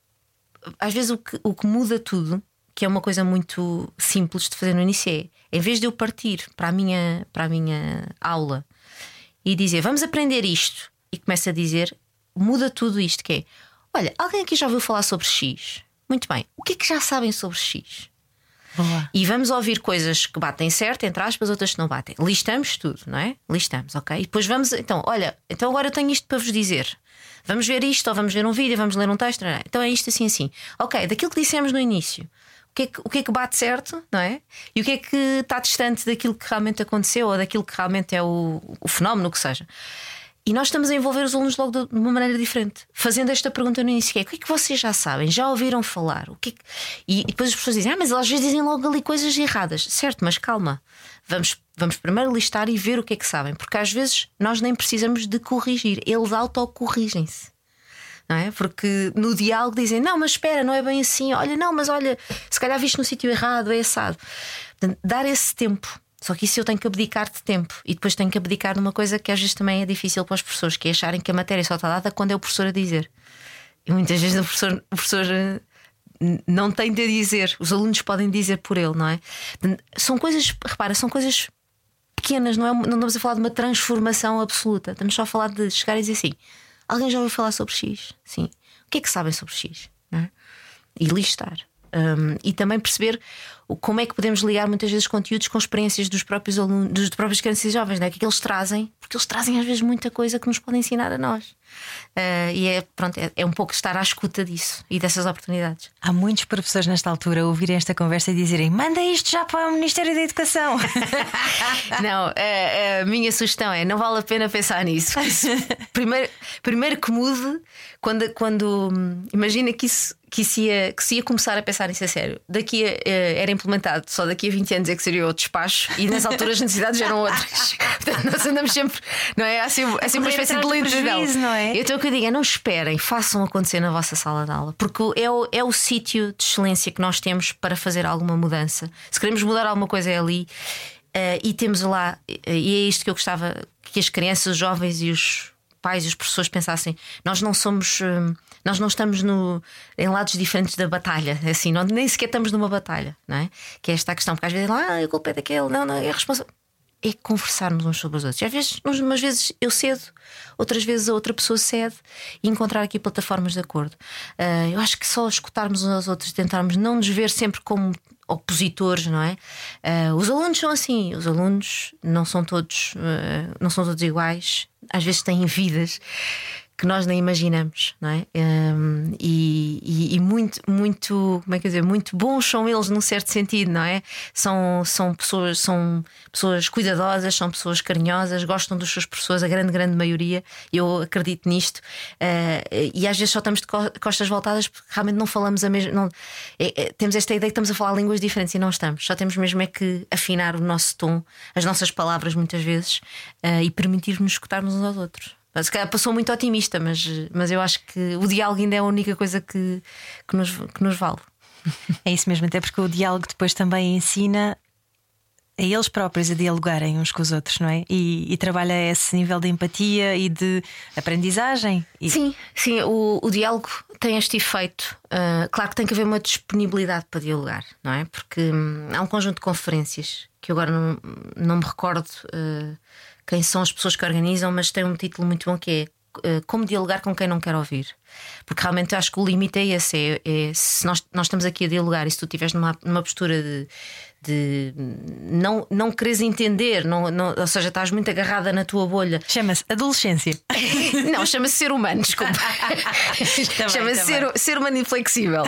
Às vezes o que, o que muda tudo, que é uma coisa muito simples de fazer no início, é: em vez de eu partir para a minha, para a minha aula e dizer vamos aprender isto, e começa a dizer, muda tudo isto, que é: olha, alguém aqui já ouviu falar sobre X? Muito bem, o que é que já sabem sobre X? Boa. E vamos ouvir coisas que batem certo, entre aspas, outras que não batem. Listamos tudo, não é? Listamos, ok? E depois vamos, então, olha, então agora eu tenho isto para vos dizer. Vamos ver isto, ou vamos ver um vídeo, vamos ler um texto. Não é? Então é isto assim, assim. Ok, daquilo que dissemos no início, o que, é que, o que é que bate certo, não é? E o que é que está distante daquilo que realmente aconteceu, ou daquilo que realmente é o, o fenómeno, o que seja. E nós estamos a envolver os alunos logo de uma maneira diferente, fazendo esta pergunta no início: que é, o que é que vocês já sabem? Já ouviram falar? O que é que... E, e depois as pessoas dizem: ah, mas às vezes dizem logo ali coisas erradas. Certo, mas calma, vamos, vamos primeiro listar e ver o que é que sabem, porque às vezes nós nem precisamos de corrigir, eles autocorrigem-se, não é? Porque no diálogo dizem: não, mas espera, não é bem assim. Olha, não, mas olha, se calhar viste no sítio errado, é assado. Portanto, dar esse tempo. Só que isso eu tenho que abdicar de tempo. E depois tenho que abdicar de uma coisa que às vezes também é difícil para os professores, que é acharem que a matéria só está dada quando é o professor a dizer. E muitas vezes o professor, o professor não tem de dizer, os alunos podem dizer por ele, não é? São coisas, repara, são coisas pequenas, não é? Não estamos a falar de uma transformação absoluta. Estamos só a falar de chegar e dizer assim: alguém já ouviu falar sobre X? Sim. O que é que sabem sobre X? Não é? E listar. Um, e também perceber como é que podemos ligar muitas vezes conteúdos com experiências dos próprios alunos, dos próprios crianças e jovens, não é? Que, é que eles trazem, porque eles trazem às vezes muita coisa que nos podem ensinar a nós. Uh, e é, pronto, é, é um pouco estar à escuta disso e dessas oportunidades. Há muitos professores nesta altura a ouvirem esta conversa e dizerem: manda isto já para o Ministério da Educação. Não, a, a minha sugestão é: não vale a pena pensar nisso. Isso, primeiro, primeiro que mude, quando, quando imagina que isso, que, isso ia, que se ia começar a pensar nisso a sério. Daqui a, era implementado, só daqui a vinte anos é que seria outro despacho, e nessa altura as necessidades eram outras. Portanto, nós andamos sempre, não é? Há sempre, há sempre uma espécie de lentidão, não é? Então o que eu digo é: não esperem, façam acontecer na vossa sala de aula, porque é o, é o sítio de excelência que nós temos para fazer alguma mudança. Se queremos mudar alguma coisa, é ali. Uh, e temos lá, e é isto que eu gostava que as crianças, os jovens e os pais e os professores pensassem: nós não somos, uh, nós não estamos no, em lados diferentes da batalha, assim, não, nem sequer estamos numa batalha, não é? Que é esta a questão, porque às vezes ah, a culpa é daquele, não, não, é responsável. É conversarmos uns sobre os outros. E às vezes, umas vezes eu cedo, outras vezes a outra pessoa cede, e encontrar aqui plataformas de acordo. Uh, eu acho que só escutarmos uns aos outros, tentarmos não nos ver sempre como opositores, não é? Uh, os alunos são assim, os alunos não são todos, uh, não são todos iguais, às vezes têm vidas que nós nem imaginamos, não é? Um, e, e, e muito, muito, como é que eu dizer, muito bons são eles num certo sentido, não é? São, são pessoas, são pessoas cuidadosas, são pessoas carinhosas, gostam das suas pessoas, a grande, grande maioria. Eu acredito nisto. Uh, e às vezes só estamos de costas voltadas porque realmente não falamos a mesma. Não, é, é, temos esta ideia que estamos a falar línguas diferentes e não estamos. Só temos mesmo é que afinar o nosso tom, as nossas palavras muitas vezes, uh, e permitir-nos escutarmos uns aos outros. Se calhar passou muito otimista, mas, mas eu acho que o diálogo ainda é a única coisa que, que, nos, que nos vale. É isso mesmo, até porque o diálogo depois também ensina a eles próprios a dialogarem uns com os outros, não é? E, e trabalha esse nível de empatia e de aprendizagem. E... Sim, sim, o, o diálogo tem este efeito. Uh, claro que tem que haver uma disponibilidade para dialogar, não é? Porque hum, há um conjunto de conferências que eu agora não, não me recordo. Uh, Quem são as pessoas que organizam, mas tem um título muito bom que é uh, Como dialogar com quem não quer ouvir. Porque realmente acho que o limite é esse: é, é, se nós, nós estamos aqui a dialogar e se tu estiveres numa, numa postura de, de não, não queres entender, não, não, ou seja, estás muito agarrada na tua bolha. Chama-se adolescência. Não, chama-se ser humano, desculpa. Chama-se ser, ser humano inflexível.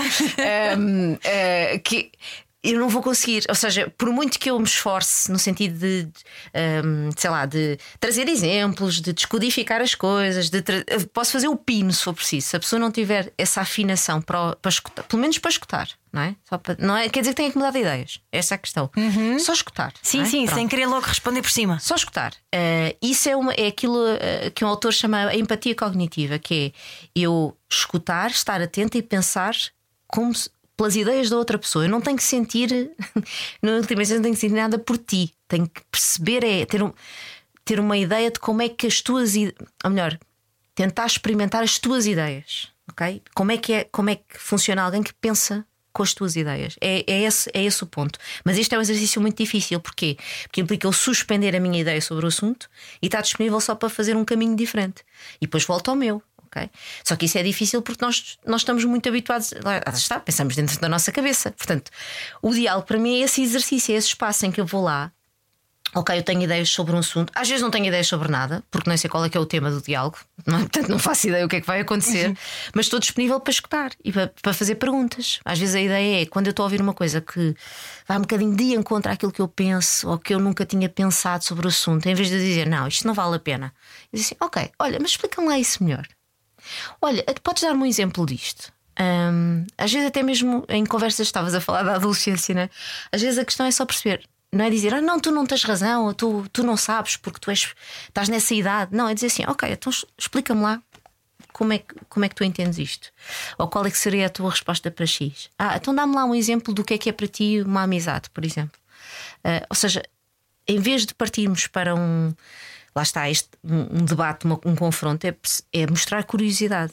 um, uh, que. Eu não vou conseguir, ou seja, por muito que eu me esforce no sentido de, de um, sei lá, de trazer exemplos, de descodificar as coisas, de tra... posso fazer o pino se for preciso. Se a pessoa não tiver essa afinação para, para escutar, pelo menos para escutar, não é? Só para... não é? Quer dizer que tem que mudar de ideias. Essa é a questão. Uhum. Só escutar. Sim, é? sim, Pronto. sem querer logo responder por cima. Só escutar. Uh, isso é, uma, é aquilo uh, que um autor chama a empatia cognitiva, que é eu escutar, estar atenta e pensar como se pelas ideias da outra pessoa. Eu não tenho que sentir, na última instância, não tenho que sentir nada por ti. Tenho que perceber, é ter, um, ter uma ideia de como é que as tuas, ou melhor, tentar experimentar as tuas ideias, ok? Como é que é, como é que funciona alguém que pensa com as tuas ideias? É, é, esse, é esse o ponto. Mas este é um exercício muito difícil. Porquê? Porque implica eu suspender a minha ideia sobre o assunto e estar disponível só para fazer um caminho diferente. E depois volto ao meu. Okay? Só que isso é difícil porque nós, nós estamos muito habituados. Lá está, pensamos dentro da nossa cabeça. Portanto, o diálogo para mim é esse exercício, é esse espaço em que eu vou lá. Ok, eu tenho ideias sobre um assunto. Às vezes não tenho ideias sobre nada, porque não sei qual é que é o tema do diálogo, não é? Portanto, não faço ideia o que é que vai acontecer. Mas estou disponível para escutar e para, para fazer perguntas. Às vezes a ideia é, quando eu estou a ouvir uma coisa que vai um bocadinho de encontro àquilo que eu penso ou que eu nunca tinha pensado sobre o assunto, em vez de dizer, não, isto não vale a pena, eu digo assim, ok, olha, mas explica-me lá isso melhor. Olha, podes dar-me um exemplo disto? Um, às vezes, até mesmo em conversas, estavas a falar da adolescência, né? Às vezes a questão é só perceber, não é dizer, ah, não, tu não tens razão, ou tu, tu não sabes porque tu és, estás nessa idade. Não, é dizer assim, ok, então explica-me lá como é, que, como é que tu entendes isto, ou qual é que seria a tua resposta para X. Ah, então dá-me lá um exemplo do que é que é para ti uma amizade, por exemplo. Uh, ou seja, em vez de partirmos para um. Lá está, este, um, um debate, uma, um confronto, é, é mostrar curiosidade.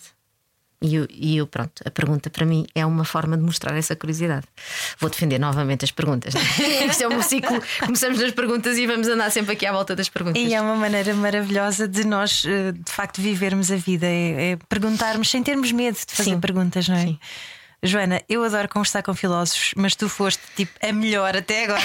E eu, e eu, pronto, a pergunta para mim é uma forma de mostrar essa curiosidade. Vou defender novamente as perguntas. Isto é um ciclo, começamos nas perguntas e vamos andar sempre aqui à volta das perguntas. E é uma maneira maravilhosa de nós, de facto, vivermos a vida. É, é perguntarmos sem termos medo de fazer Sim. perguntas, não é? Sim. Joana, eu adoro conversar com filósofos, mas tu foste tipo a melhor até agora.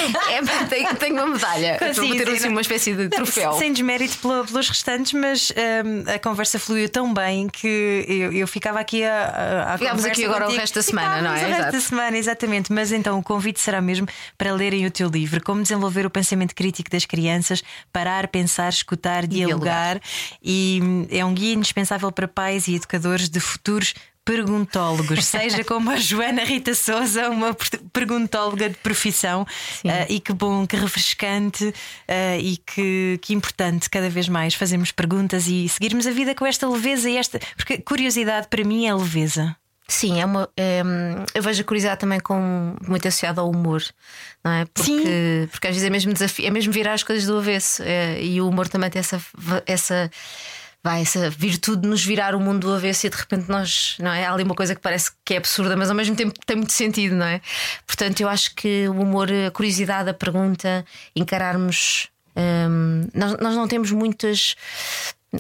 É, tenho, tenho uma medalha. Estou a ter assim, uma espécie de troféu. Sem desmérito pelos restantes, mas um, a conversa fluiu tão bem que eu, eu ficava aqui a, a Ficámos aqui agora contigo. O resto da semana, não é? O resto Exato. da semana, exatamente. Mas então o convite será mesmo para lerem o teu livro, Como Desenvolver o Pensamento Crítico das Crianças, Parar, Pensar, Escutar, Dialogar. E é um guia indispensável para pais e educadores de futuros perguntólogos, seja como a Joana Rita Souza, uma perguntóloga de profissão. uh, E que bom, que refrescante, uh, e que, que importante cada vez mais fazermos perguntas e seguirmos a vida com esta leveza e esta. Porque curiosidade para mim é leveza. Sim, é uma, é, eu vejo a curiosidade também com, muito associada ao humor, não é? Porque, Sim. porque às vezes é mesmo desafio, é mesmo virar as coisas do avesso, é, e o humor também tem essa, essa vai, essa virtude de nos virar o mundo do avesso e de repente nós, não é? Há ali uma coisa que parece que é absurda, mas ao mesmo tempo tem muito sentido, não é? Portanto, eu acho que o humor, a curiosidade, a pergunta, encararmos. Hum, nós, nós não temos muitas.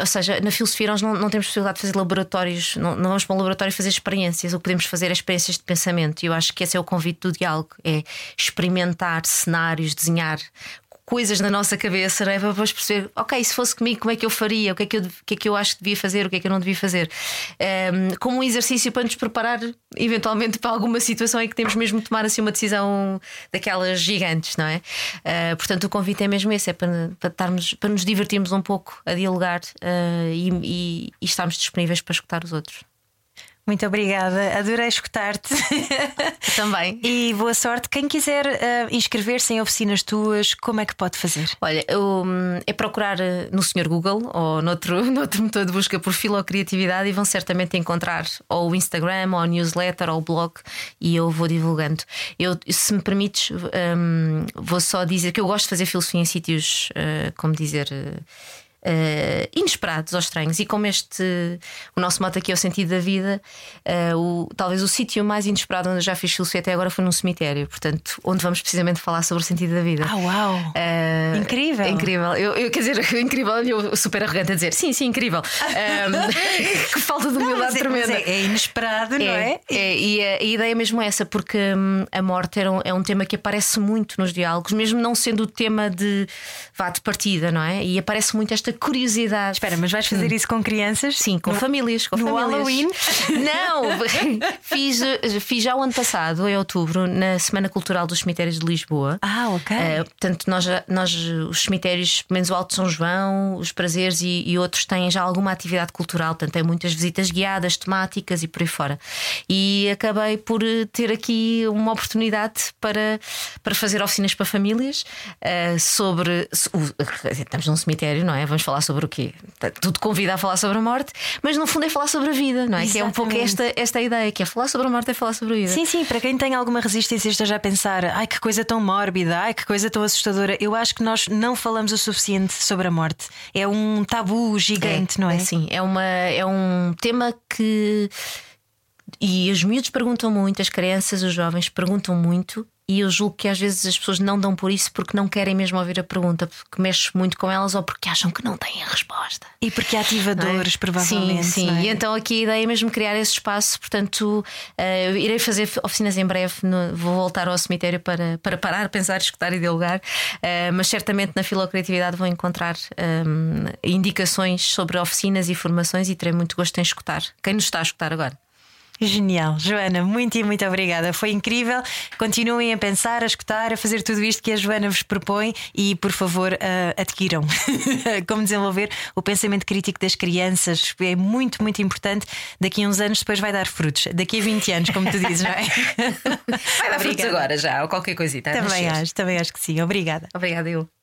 ou seja, na filosofia nós não, não temos possibilidade de fazer laboratórios, não, não vamos para um laboratório fazer experiências. O que podemos fazer é experiências de pensamento. E eu acho que esse é o convite do diálogo: é experimentar cenários, desenhar coisas na nossa cabeça, não é? Para depois perceber, ok, se fosse comigo, como é que eu faria? O que é que eu, o que é que eu acho que devia fazer? O que é que eu não devia fazer? Um, como um exercício para nos preparar eventualmente para alguma situação em que temos mesmo de tomar assim uma decisão daquelas gigantes, não é? Uh, portanto, o convite é mesmo esse: é para, para, estarmos, para nos divertirmos um pouco a dialogar uh, e, e, e estarmos disponíveis para escutar os outros. Muito obrigada, adorei escutar-te. Também. E boa sorte. Quem quiser uh, inscrever-se em oficinas tuas, como é que pode fazer? Olha, eu, é procurar no senhor Google ou noutro, noutro motor de busca por Filocriatividade e vão certamente encontrar ou o Instagram, ou a newsletter, ou o blog, e eu vou divulgando. Eu, se me permites, um, vou só dizer que eu gosto de fazer filosofia em sítios, uh, como dizer. Uh, Uh, inesperados ou estranhos, e como este o nosso mote aqui é o sentido da vida, uh, o, talvez o sítio mais inesperado onde eu já fiz filosofia até agora foi num cemitério, portanto, onde vamos precisamente falar sobre o sentido da vida. Ah, uau! Uh, incrível! Incrível, eu, eu, quer dizer, incrível, eu super arrogante a dizer sim, sim, incrível. Um, que falta de humildade tremenda. É, é inesperado, não é? é? é e a, a ideia é mesmo essa, porque hum, a morte é um, é um tema que aparece muito nos diálogos, mesmo não sendo o tema de, vá, de partida, não é? E aparece muito esta curiosidade. Espera, mas vais fazer hum. isso com crianças? Sim, com no, famílias. Com no famílias. Halloween? Não, fiz, fiz já o ano passado, em outubro, na Semana Cultural dos Cemitérios de Lisboa. Ah, ok. Uh, portanto, nós, nós, os cemitérios, pelo menos o Alto São João, os Prazeres e, e outros, têm já alguma atividade cultural. Portanto, tem muitas visitas guiadas, temáticas e por aí fora. E acabei por ter aqui uma oportunidade para, para fazer oficinas para famílias uh, sobre. Uh, estamos num cemitério, não é? Vamos falar sobre o quê? Tudo convida a falar sobre a morte, mas no fundo é falar sobre a vida, não é? Exatamente. Que é um pouco esta, esta ideia, que é falar sobre a morte, é falar sobre a vida. Sim, sim, para quem tem alguma resistência e esteja a pensar, ai que coisa tão mórbida, ai que coisa tão assustadora, eu acho que nós não falamos o suficiente sobre a morte. É um tabu gigante, é, não é? é sim, é, uma, é um tema que. E os miúdos perguntam muito, as crianças, os jovens perguntam muito. E eu julgo que às vezes as pessoas não dão por isso porque não querem mesmo ouvir a pergunta, porque mexe muito com elas ou porque acham que não têm a resposta. E porque ativa dores, é? Provavelmente. Sim, sim. É? E então aqui a ideia é mesmo criar esse espaço. Portanto, uh, irei fazer oficinas em breve. No, vou voltar ao cemitério para, para parar, pensar, escutar e dialogar. Uh, mas certamente na Filocriatividade vou encontrar um, indicações sobre oficinas e formações e terei muito gosto em escutar quem nos está a escutar agora. Genial, Joana, muito e muito obrigada. Foi incrível. Continuem a pensar, a escutar, a fazer tudo isto que a Joana vos propõe e, por favor, uh, adquiram. Como desenvolver o pensamento crítico das crianças. É muito, muito importante. Daqui a uns anos depois vai dar frutos. Daqui a vinte anos, como tu dizes, não é? Vai dar frutos agora já, ou qualquer coisita. Também acho, também acho que sim. Obrigada. Obrigada, eu.